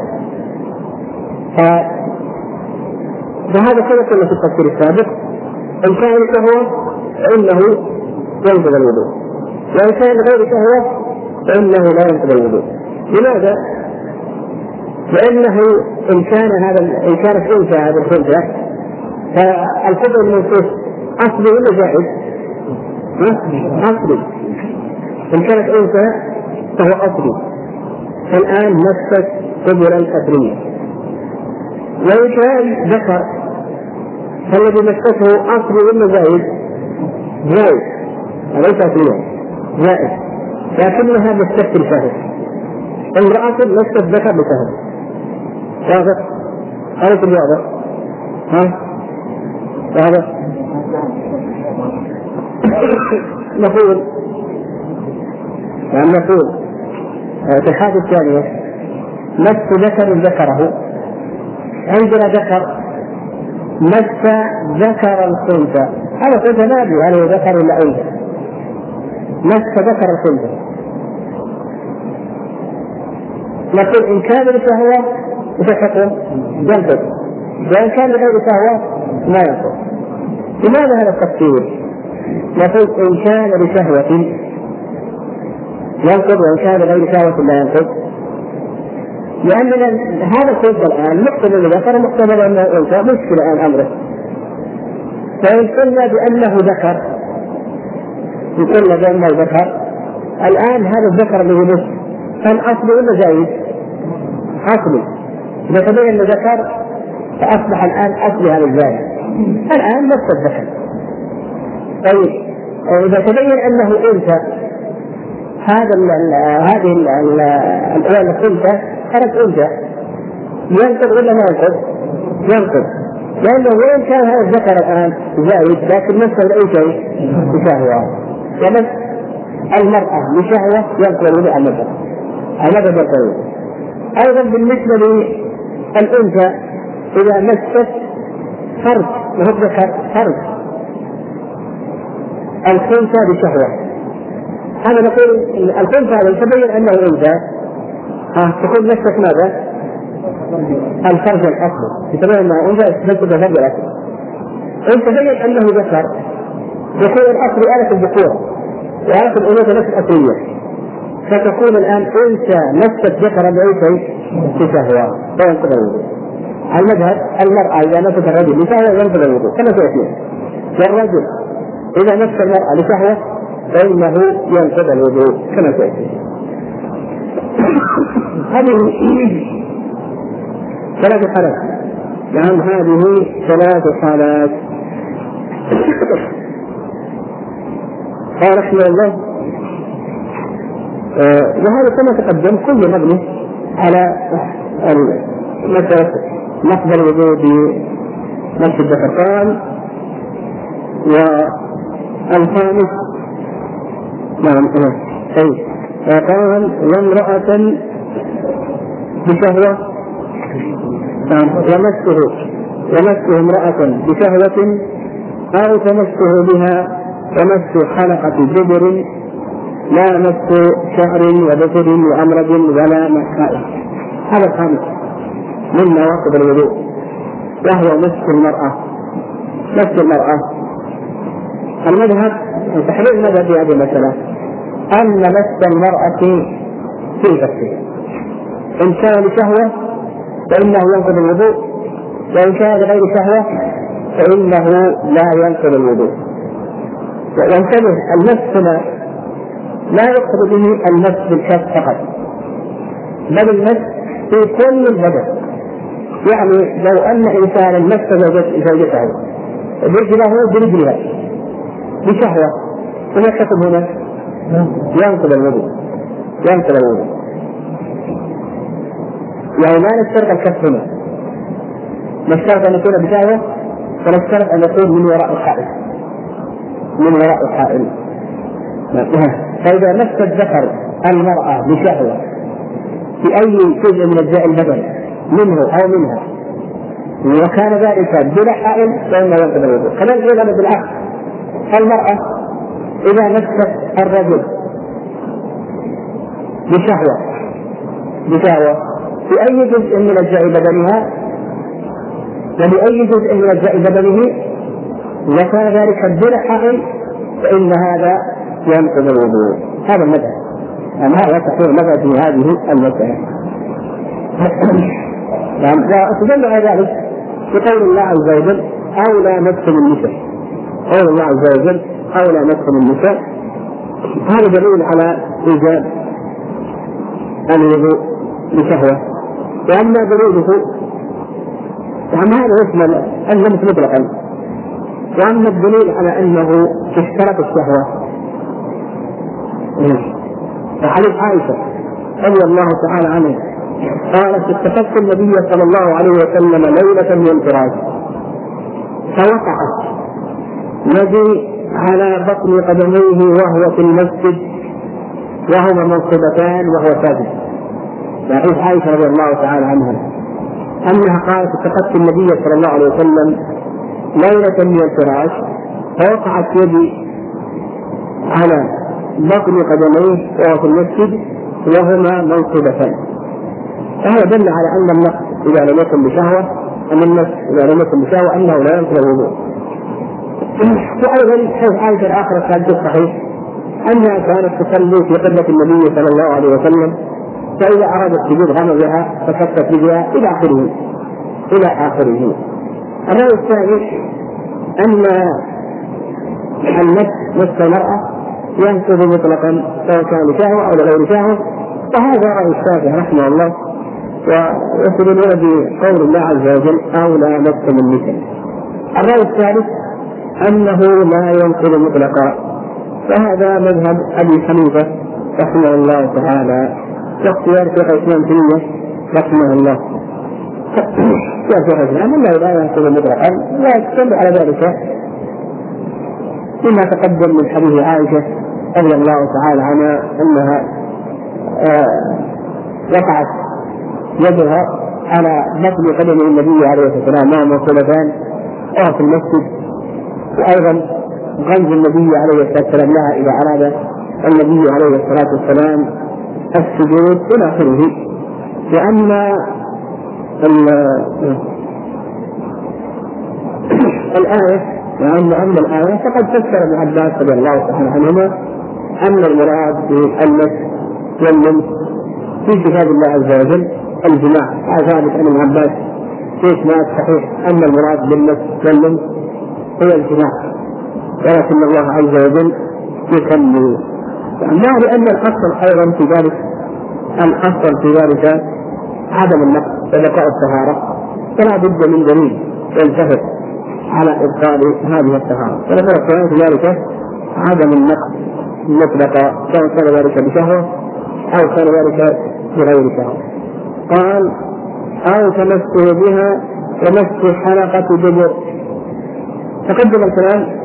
فهذا كما قلنا في التفسير السابق، إن كان شهوة فإنه ينقض الوضوء، وإن كان غير شهوة فإنه لا ينقض الوضوء. لماذا؟ لأنه إن كانت أنثى هذه الخنثى فالقبل المنصوص أصلي ولا زائد؟ أصلي. إن كانت أنثى فهو أصلي، فالآن مست قبلا أصليا. وإن كان ذكر فالذي مسته أصلي ولا زائد؟ زائد، وليس أصليا، زائد، لكنها مست الشهوة. امرأة مست ذكر بشهوة. واضح؟ هذا الواضح؟ هذا نقول في الحالة الثانية مس ذكر ذكره. عندنا ذكر مس ذكر الخنثى، هذا الخنثى ما أدري هل هو ذكر ولا أنثى، مس ذكر الخنثى. نقول إن كان لشهوة فحكم ينقض، وإن كان غير شهوة ما ينقض. لماذا هذا التفسير؟ نقول إن كان لشهوة ينقض، وإن كان غير شهوة لا ينقض، لأن هذا الخنثى الآن مقتضى الذكر مقتضى أنه أنثى، مشكلة الآن أمره. فإن قلنا بأنه ذكر، الآن هذا الذكر الذي مس فالأصل ولا زائد؟ أصلي. إذا تبين ذكر فأصبح الآن أصلي هذا الزائد، الآن نفس الذكر. طيب إذا تبين أنه أنثى هذه الخنثى خرج أنثى، ينقض ولا ما ينقض؟ ينقض، لأنه وإن كان هذا الذكر الآن زائد لكن نفسه الأنثى بشهوة، ومس المرأة بشهوة ينقض الوضوء المذهب ينقض. أيضا بالنسبة للأنثى إذا مست فرج وهو ذكر فرج الخنثى بشهوة، هذا نقول الخنثى هذا تبين أنه أنثى تكون مست ماذا؟ الفرج الأصل، يتبين أنه أنثى تمسك الفرج الأصل. إن تبين أنه ذكر يكون الأصل آلة الذكورة وآلة الأنوثة نفس الأصلية، فتكون الآن أنثى نفست ذكر بأي شيء بشهوة فينقض الوضوء. المذهب المرأة إذا نفست الرجل بشهوة ينقض الوضوء كما سيأتي، والرجل إذا نفس المرأة بشهوة فإنه ينقض الوضوء كما سيأتي. هذه ثلاث حالات. نعم هذه ثلاث حالات. قال رحمه الله وهذا كما تقدم كل مبني على مسألة نقض الوضوء بنفس الذكر. قال والخامس نعم قال وامرأة بشهوة ومسه امرأة بشهوة أو تمسه بها ومس حلقة جبر لا مس شعر وذكر وأمرد ولا مسائل. هذا الخامس من نواقض الوضوء وهو مس المرأة. المذهب تحرير المذهب في هذه المسألة أن مس المرأة في غسلها إن كان لشهوة فإنه ينقض الوضوء، وإن كان لغير شهوة فإنه لا ينقض الوضوء. وانتبه المس لا يقصد به المس بالكف فقط، بل المس في كل البدن. يعني لو أن إنسانا مس زوجته برجلها بشهوة وما كتب هنا ينقض الوضوء. يعني لا نشترط الكف هنا، نشترط أن يكون بشهوة ونشترط أن يكون من وراء الحائل. فإذا مس الذكر المرأة بشهوة في أي جزء من أجزاء البدن منه أو منها وكان ذلك بلا حائل فإنه ينقض الوضوء. كذلك أيضا بالعكس، المرأة إذا مست الرجل بشهوة في أي جزء من أجزاء بدنها وبأي جزء من أجزاء بدنه وكان ذلك بلا حائل فإن هذا ينقض الوضوء. هذا المذهب، هذا تحرير المذهب في هذه المسألة. واستدل على ذلك بقول الله عز وجل أولى مسكن النساء. قول الله عز وجل أولى مسكن النساء، هذا دليل على إيجاب الوضوء بشهوة. وأما دليله هذا اسم اللمس مطلقا، وأما الدليل على أنه اشترط الشهوة فحديث عائشة رضي الله تعالى عنها قالت اتخذت النبي صلى الله عليه وسلم ليلة من الفراش فوقعت يدي على بطن قدميه وهو في المسجد وهما منصبتان وهو ساجد. حديث عائشة رضي الله تعالى عنها أنها قالت اتخذت النبي صلى الله عليه وسلم ليلة من الفراش فوقعت يدي على بطن قدميه وهو في المسجد وهما منصبتان. فهذا دل على أن النقص إذا لم يكن بشهوة أنه لا ينقض الوضوء. وأيضا حيث عائشة الآخرة كانت الصحيح أنها كانت تصلي في قبلة النبي صلى الله عليه وسلم، فإذا أرادت سجود غمزها فكفت بها إلى آخره. الرأي الثاني أن مس المرأة ينقض مطلقا سواء كان لشهوة أو لغير شهوة، وهذا رأي الشافعي رحمه الله، ويستدلون بقول الله عز وجل أولى مسكن النساء. الرأي الثالث أنه لا ينقض مطلقا، فهذا مذهب أبي حنيفة رحمه الله تعالى واختيار شيخ الإسلام تيمية رحمه الله. أنه لا ينقض مطلقا، لا يستدل على ذلك مما تقدم من حديث عائشة رضي الله تعالى عنها أنها وقعت يدها على بطن قدم النبي عليه الصلاة والسلام مع منصبتان وهو في المسجد، وأيضا غمز النبي عليه الصلاة والسلام لها إذا أراد النبي عليه الصلاة والسلام السجود إلى آخره. لأن الآية فقد فسر ابن عباس رضي الله تعالى عنهما أن المراد بالمس واللمس في كتاب الله عز وجل الجماع، ثابت عن ابن عباس في إسناد صحيح أن المراد بالمس واللمس هو الجماع، ولكن الله عز وجل يسمي ما لأن الأصل أيضا في ذلك، الأصل في ذلك عدم النقص وبقاء الطهارة، فلا بد من دليل ينتفق على إبطال هذه الطهارة. ولذلك كان في ذلك عدم النقص مطلقا، كان ذلك بشهوة أو كان ذلك بغير شهوة. قال أو تمسه بها ومس حلقة دبر. تقدم الكلام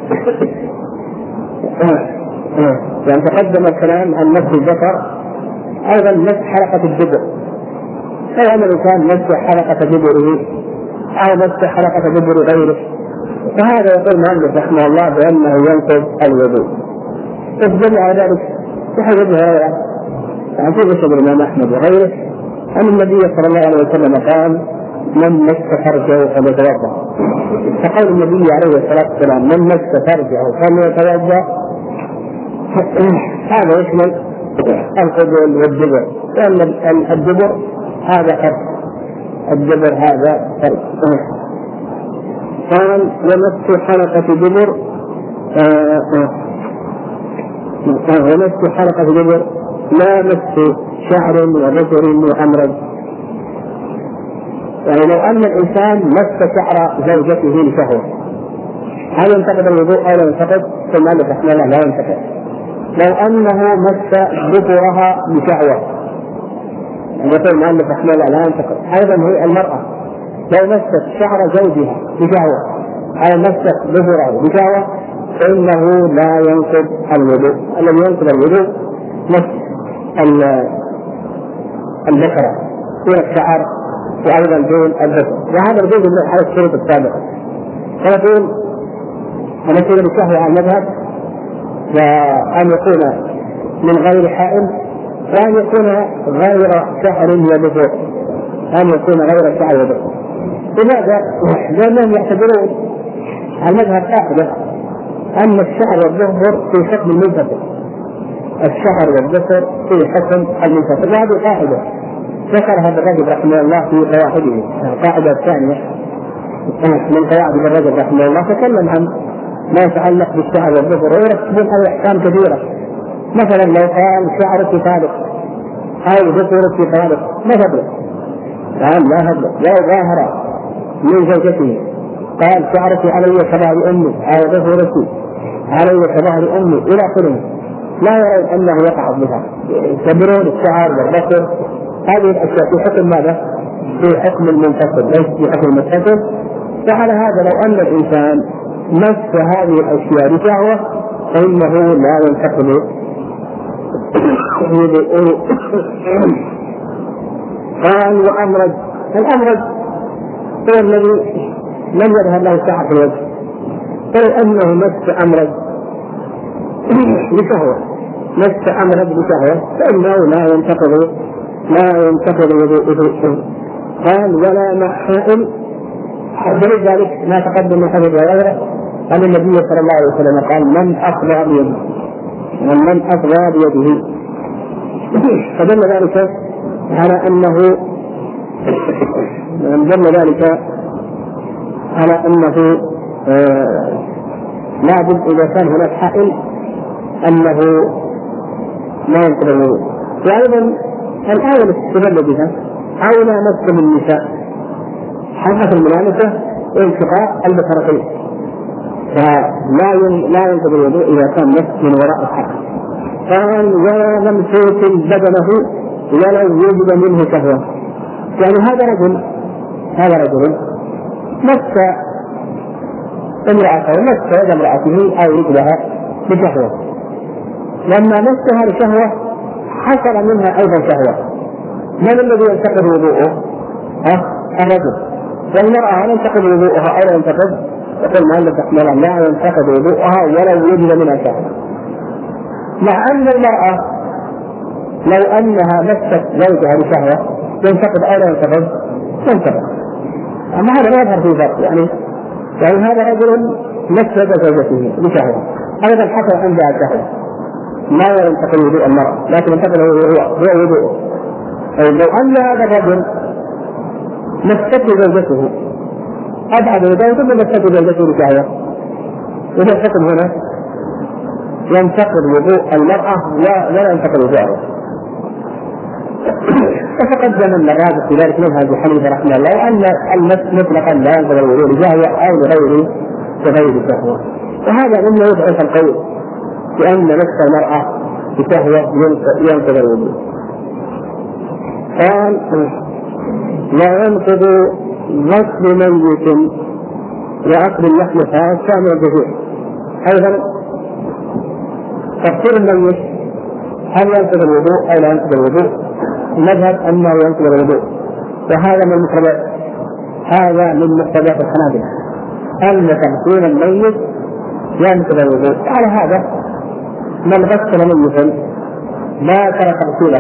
يعني تقدم الكلام عن مس الذكر، أيضا مس حلقة الدبر، أو أن الإنسان مس حلقة دبره أو مس حلقة دبر غيره، فهذا يقول المؤلف رحمه الله بأنه ينقض الوضوء. استدل على ذلك بحديث هريرة عن مسند الإمام أحمد وغيره أن النبي صلى الله عليه وسلم قال من مس فرجه فليتوضأ، فقول النبي عليه الصلاة والسلام من مس فرجه فليتوضأ هذا يشمل القبول والدبر، لأن الدبر هذا فرق، الدبر هذا فرق. قال ومس حلقة دبر ومس حلقة دبر لا مس شعر وذكر وأمرض. يعني لو أن الإنسان مس شعر زوجته لشهوة هل ينتقد الوضوء أو لا ينتقد؟ ثم قال رحمه الله لا ينتقد. لو أنه مس ذكرها بشهوة يقول المؤلف رحمه الله لا ينتقد. أيضا هي المرأة لو مست شعر زوجها بشهوة أو مست ذكره بشهوة فإنه لا ينقض الوضوء. الذي ينقض الوضوء مس الذكر دون الشعر وأيضا دون الذكر، وهذا الجزء من حالة الشروط السابقة. فنقول أن يكون بالشهوة على المذهب وأن يكون من غير حائل وأن يكون غير شعر وذكر، أن يكون غير شعر وذكر. لماذا؟ لأنهم يعتبرون المذهب قاعدة أن الشعر والظهر في حكم المنفصل، الشعر والذكر في حكم المنفصل، وهذه قاعدة ذكرها الرجل رحمه الله في قواعده، القاعدة الثانية من قواعد الرجل رحمه الله. تكلم عن ما يتعلق بالشعر والذكر ويرتبون على أحكام كثيرة. مثلا لو قال شعرك فارق أو ذكرك فارق ما تبلغ، قال لا هبل. لو ظاهر من زوجته قال شعرك علي كظهر أمي أو ذكرك علي كظهر أمي إلى آخره، لا يرون أنه يقع بها، يعتبرون الشعر والذكر هذه الأشياء في حكم ماذا؟ في حكم المنفصل ليس في حكم المتصل. فعلى هذا لو أن الإنسان مس هذه الأشياء بشهوة فإنه لا ينتقل قال وأمرض. الأمرض هو الذي لم يظهر له شعر في الوجه، فلو أنه مس أمرض بشهوة فإنه لا ينتقل وضوءه. قال ولا مع حائل. دليل ذلك ما تقدم من حديث هريرة أن النبي صلى الله عليه وسلم قال من أفضى بيده فدل ذلك على أنه لابد إذا كان هناك حائل أنه لا ينقض الوضوء. وأيضا الآية التي استدل بها أو لا مسكن النساء حقة الملامسة وانشقاق البشرتين، فلا ينقض الوضوء إذا كان مس من وراء الحق. قال ولا ممسوك بدنه ولو يجد منه شهوة. يعني هذا رجل مس امرأته ومس يد امرأته أو رجلها بشهوة، لما مسها لشهوة حصل منها أيضا شهوة، من الذي ينتقد وضوءه؟ الرجل. والمرأة هل ينتقد وضوءها أو لا ينتقد؟ يقول المؤلف رحمه الله لا ينتقد وضوءها ولو يجد منها شهوة، مع أن المرأة لو أنها مست زوجها بشهوة ينتقد أو لا ينتقد؟ ينتقد. أما هذا لا يظهر في فرق، يعني هذا رجل مس زوجته بشهوة أيضا حصل عندها شهوة، ما ينتقل وضوء المرأة، لكن ينتقل هو وضوءه. لو أن هذا الرجل مسته زوجته أبعد يديه ثم مسته زوجته بشهوة، إذا الحكم هنا ينتقل وضوء المرأة ولا ينتقل وضوءه. وتقدم المراد في ذلك مذهب أبي حنيفة رحمه الله أن المس مطلقا لا ينتقل الوضوء لشهوة أو لغير شهوة، وهذا مما يضعف القول بأن مس المرأة بشهوة ينتقل الوضوء. قال لا ينقض غسل ميت وأكل اللحم خاصة من الجزيء. أيضا تفسير الميت هل ينقض الوضوء أو لا ينقض الوضوء؟ المذهب أنه ينقض الوضوء، وهذا من مقتضيات الحنابلة أن تغسيل الميت ينقض الوضوء. على هذا من غسل ميتا لا ترك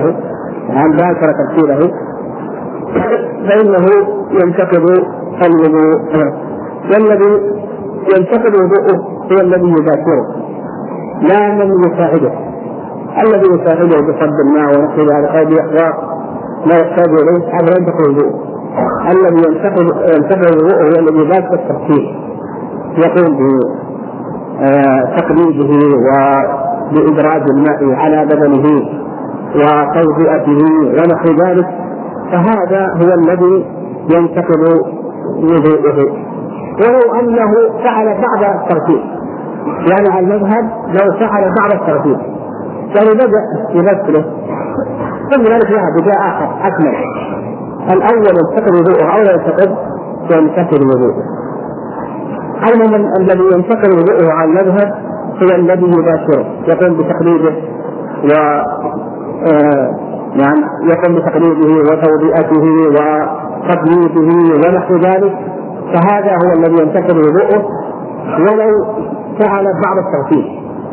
تغسيله فإنه ينتقض الوضوء، والذي ينتقض وضوءه هو الذي يذاكره لا من يساعده. الذي يساعده بصب الماء ونحو ذلك أو بإحراق ما يحتاج إليه هذا ينتقض الوضوء. الذي ينتقض وضوءه هو الذي يذاكر التفكير، يقوم بتقليده وبإدراج الماء على بدنه وتوضئته ونحو ذلك، فهذا هو الذي ينتقض وضوءه. ولو أنه فعل بعض الترتيب، يعني على المذهب لو فعل بعض الترتيب يعني بدأ يغسله ثم ذلك جاء آخر أكمل، الأول ينتقض وضوءه أو لا ينتقض وضوءه. المهم الذي ينتقض وضوءه على المذهب هو الذي يباشره، يقوم بتقليده يقوم بتقليده وتوضئته وتقليده ونحو ذلك، فهذا هو الذي ينتقض وضوءه. ولو فعل بعض الترتيب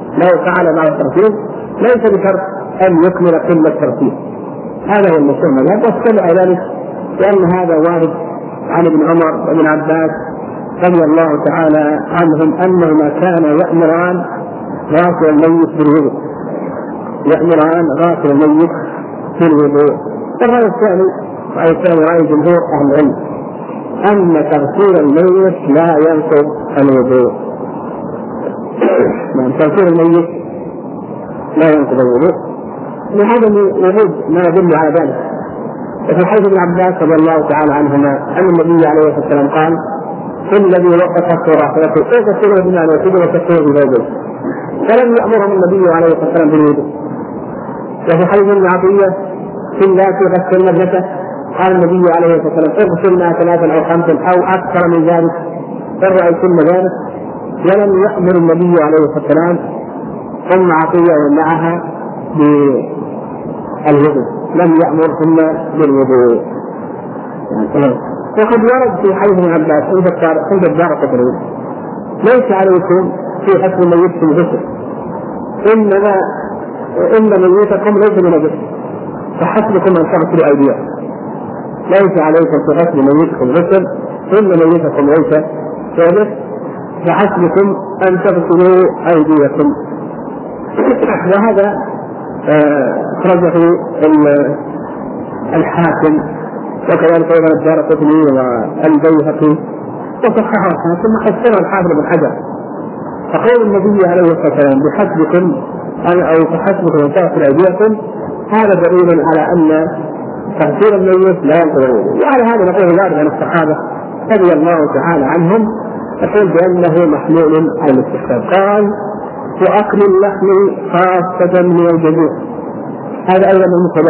ليس بشرط أن يكمل كل الترتيب، هذا هو المشهور مذهب. واستدعى ذلك لأن هذا وارد عن ابن عمر وابن عباس رضي الله تعالى عنهم أنهما كانا يأمران غاسل الميت بالوضوء. الرأي الثاني رأي جمهور أهل العلم أن تغسيل الميت لا ينقض الوضوء. تغسيل الميت لا ينقض الوضوء لعدم وجود ما يدل على ذلك. وفي حديث ابن عباس رضي الله تعالى عنهما أن النبي عليه الصلاة والسلام قال: الذي وقف راحلته اغسله بماء وسد وكفه بزوجه، فلم يأمرهم النبي عليه الصلاة والسلام بالوضوء. وفي حديث ابن عطية في اللاتي غسلن ابنته قال النبي عليه الصلاة والسلام: اغسلنا 3 أو 5 أو أكثر من ذلك إن رأيتن ذلك، ولم يأمر النبي عليه الصلاة والسلام أم عطية ومعها بالوضوء، لم يأمرهن بالوضوء. وقد ورد في حديث ابن عباس عند الدارقطني: ليس عليكم في غسل ميتكم غسل، إن ميتكم ليس بنجس فحسبكم أن تغسلوا أيديكم. ليس عليكم في غسل ميتكم غسل، إن ميتكم ليس بنجس فحسبكم أن تغسلوا أيديكم. وهذا أخرجه الحاكم وكذلك أيضا الدارقطني والبيهقي وصححه الحاكم وحسنه الحافظ بن حجر. فقول النبي عليه الصلاة والسلام: بحسبكم أن تغسلوا أيديكم، هذا دليل على أن تغسيل الميت لا ينقض الوضوء. وعلى هذا نقول ذلك عن الصحابة رضي الله تعالى عنهم، يقول بأنه محمول على الاستحباب. قال: وأكل اللحم خاصة من الجزيء، هذا أيضا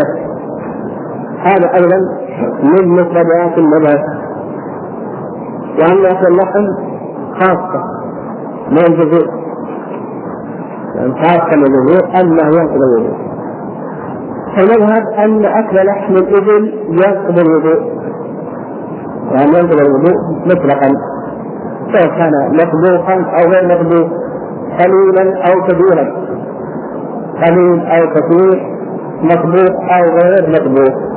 من مفردات المذهب، وأن أكل اللحم خاصة من الجزيء، خاصة من الجزيء أنه ينقض الوضوء. فالمذهب أن أكل لحم الإبل ينقض الوضوء، يعني ينقض الوضوء مطلقا، سواء كان مطبوخا أو غير مطبوخ، قليلا أو كثيرا، قليل أو كثير، مطبوخ أو غير مطبوخ.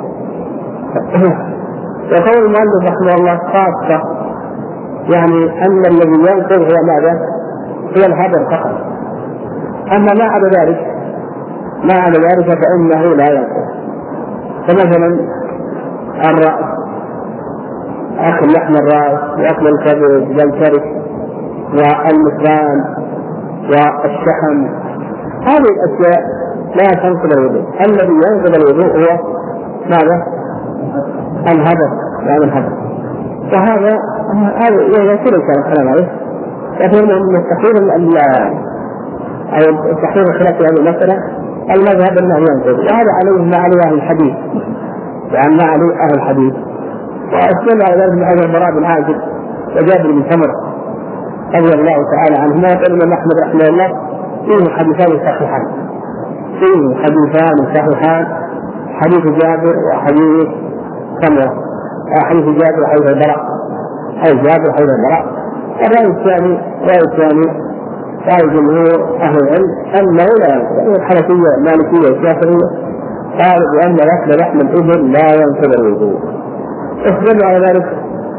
وقول المؤلف رحمه الله خاصة، يعني أن الذي ينقض هو ماذا؟ هو الهدر فقط، أما ما عدا ذلك ما على ذلك فإنه لا ينقض. فمثلا الرأس، أكل لحم الرأس وأكل الكبد والكرش والمثلان والشحم، هذه الأشياء لا تنقض الوضوء. الذي ينقض الوضوء هو ماذا؟ الهدف، يعني الهدف. وهذا يصير الكلام عليه، لكن من تحرير الخلاف في هذه المسألة المذهب أنه ينقض، وهذا عليه ما عليه أهل الحديث، يعني ما عليه أهل الحديث. وأسلم على ذلك من حديث البراء بن عازب وجابر بن سمرة رضي الله تعالى عنهما، قال الإمام أحمد رحمه الله فيه حديثان صحيحان، حديث جابر وحديث سمرة، حديث جابر وحديث البراء، حديث جابر وحديث البراء. الرأي الثاني قال جمهور أهل العلم أنه لا ينقض. الحنفية المالكية والشافعية قالوا بأن أكل لحم الإبل لا ينقض الوضوء. استدلوا على ذلك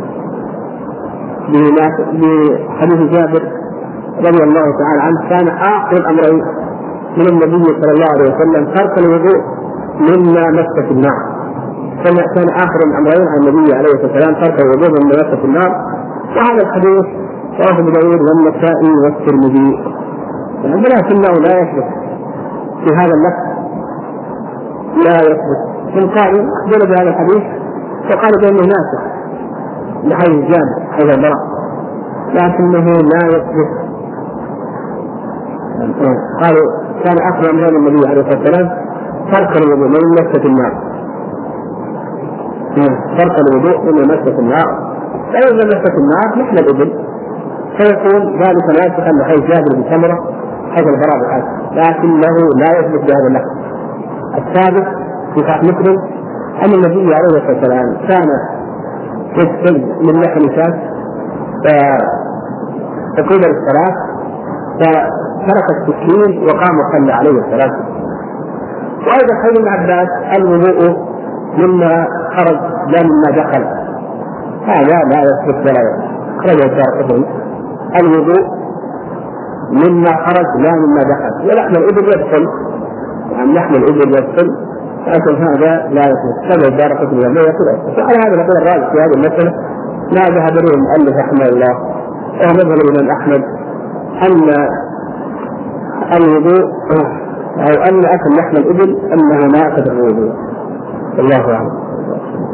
بحديث جابر رضي الله تعالى عنه، كان آخر الأمرين من النبي صلى الله عليه وسلم ترك الوضوء مما مست النار. كان آخر الأمرين عن النبي عليه الصلاة والسلام ترك الوضوء مما مست النار. وهذا الحديث رواه ابو داود والنسائي والترمذي، ولكنه لا يثبت في هذا اللفظ، لا يثبت. من قالوا أخبروا بهذا الحديث وقالوا بأنه ناسخ لحديث جابر حديث البراء، لكنه لا يثبت. قالوا كان آخر أمرين النبي عليه الصلاة والسلام ترك الوضوء من مسة النار، ترك الوضوء من مسة النار. فإذا مسة النار مثل الإبل فيكون ذلك ناسخا لحديث جابر بن سمرة حديث البراء بن عازب، لكنه لا يثبت بهذا اللفظ. الثابت في صحيح مسلم أن النبي عليه الصلاة والسلام كان يستل من لحم شاة فتقيم الصلاة فترك السكين وقام وصلى عليه الصلاة. وأيضا حديث ابن عباس الوضوء مما خرج لا مما دخل، هذا لا يثبت ولا خرج الوضوء مما خرج لا مما دخل. ولحم الإبل يدخل، يعني لحم الإبل يدخل، لكن هذا لا يثبت. هذا الدار قطنية لا يثبت. وعلى هذا نقول الراجح في هذه المسألة ما ذهب إليه المؤلف رحمه الله ومذهب الإمام أحمد أن الوضوء أو أن أكل لحم الإبل أنه ناقض الوضوء. الله أعلم.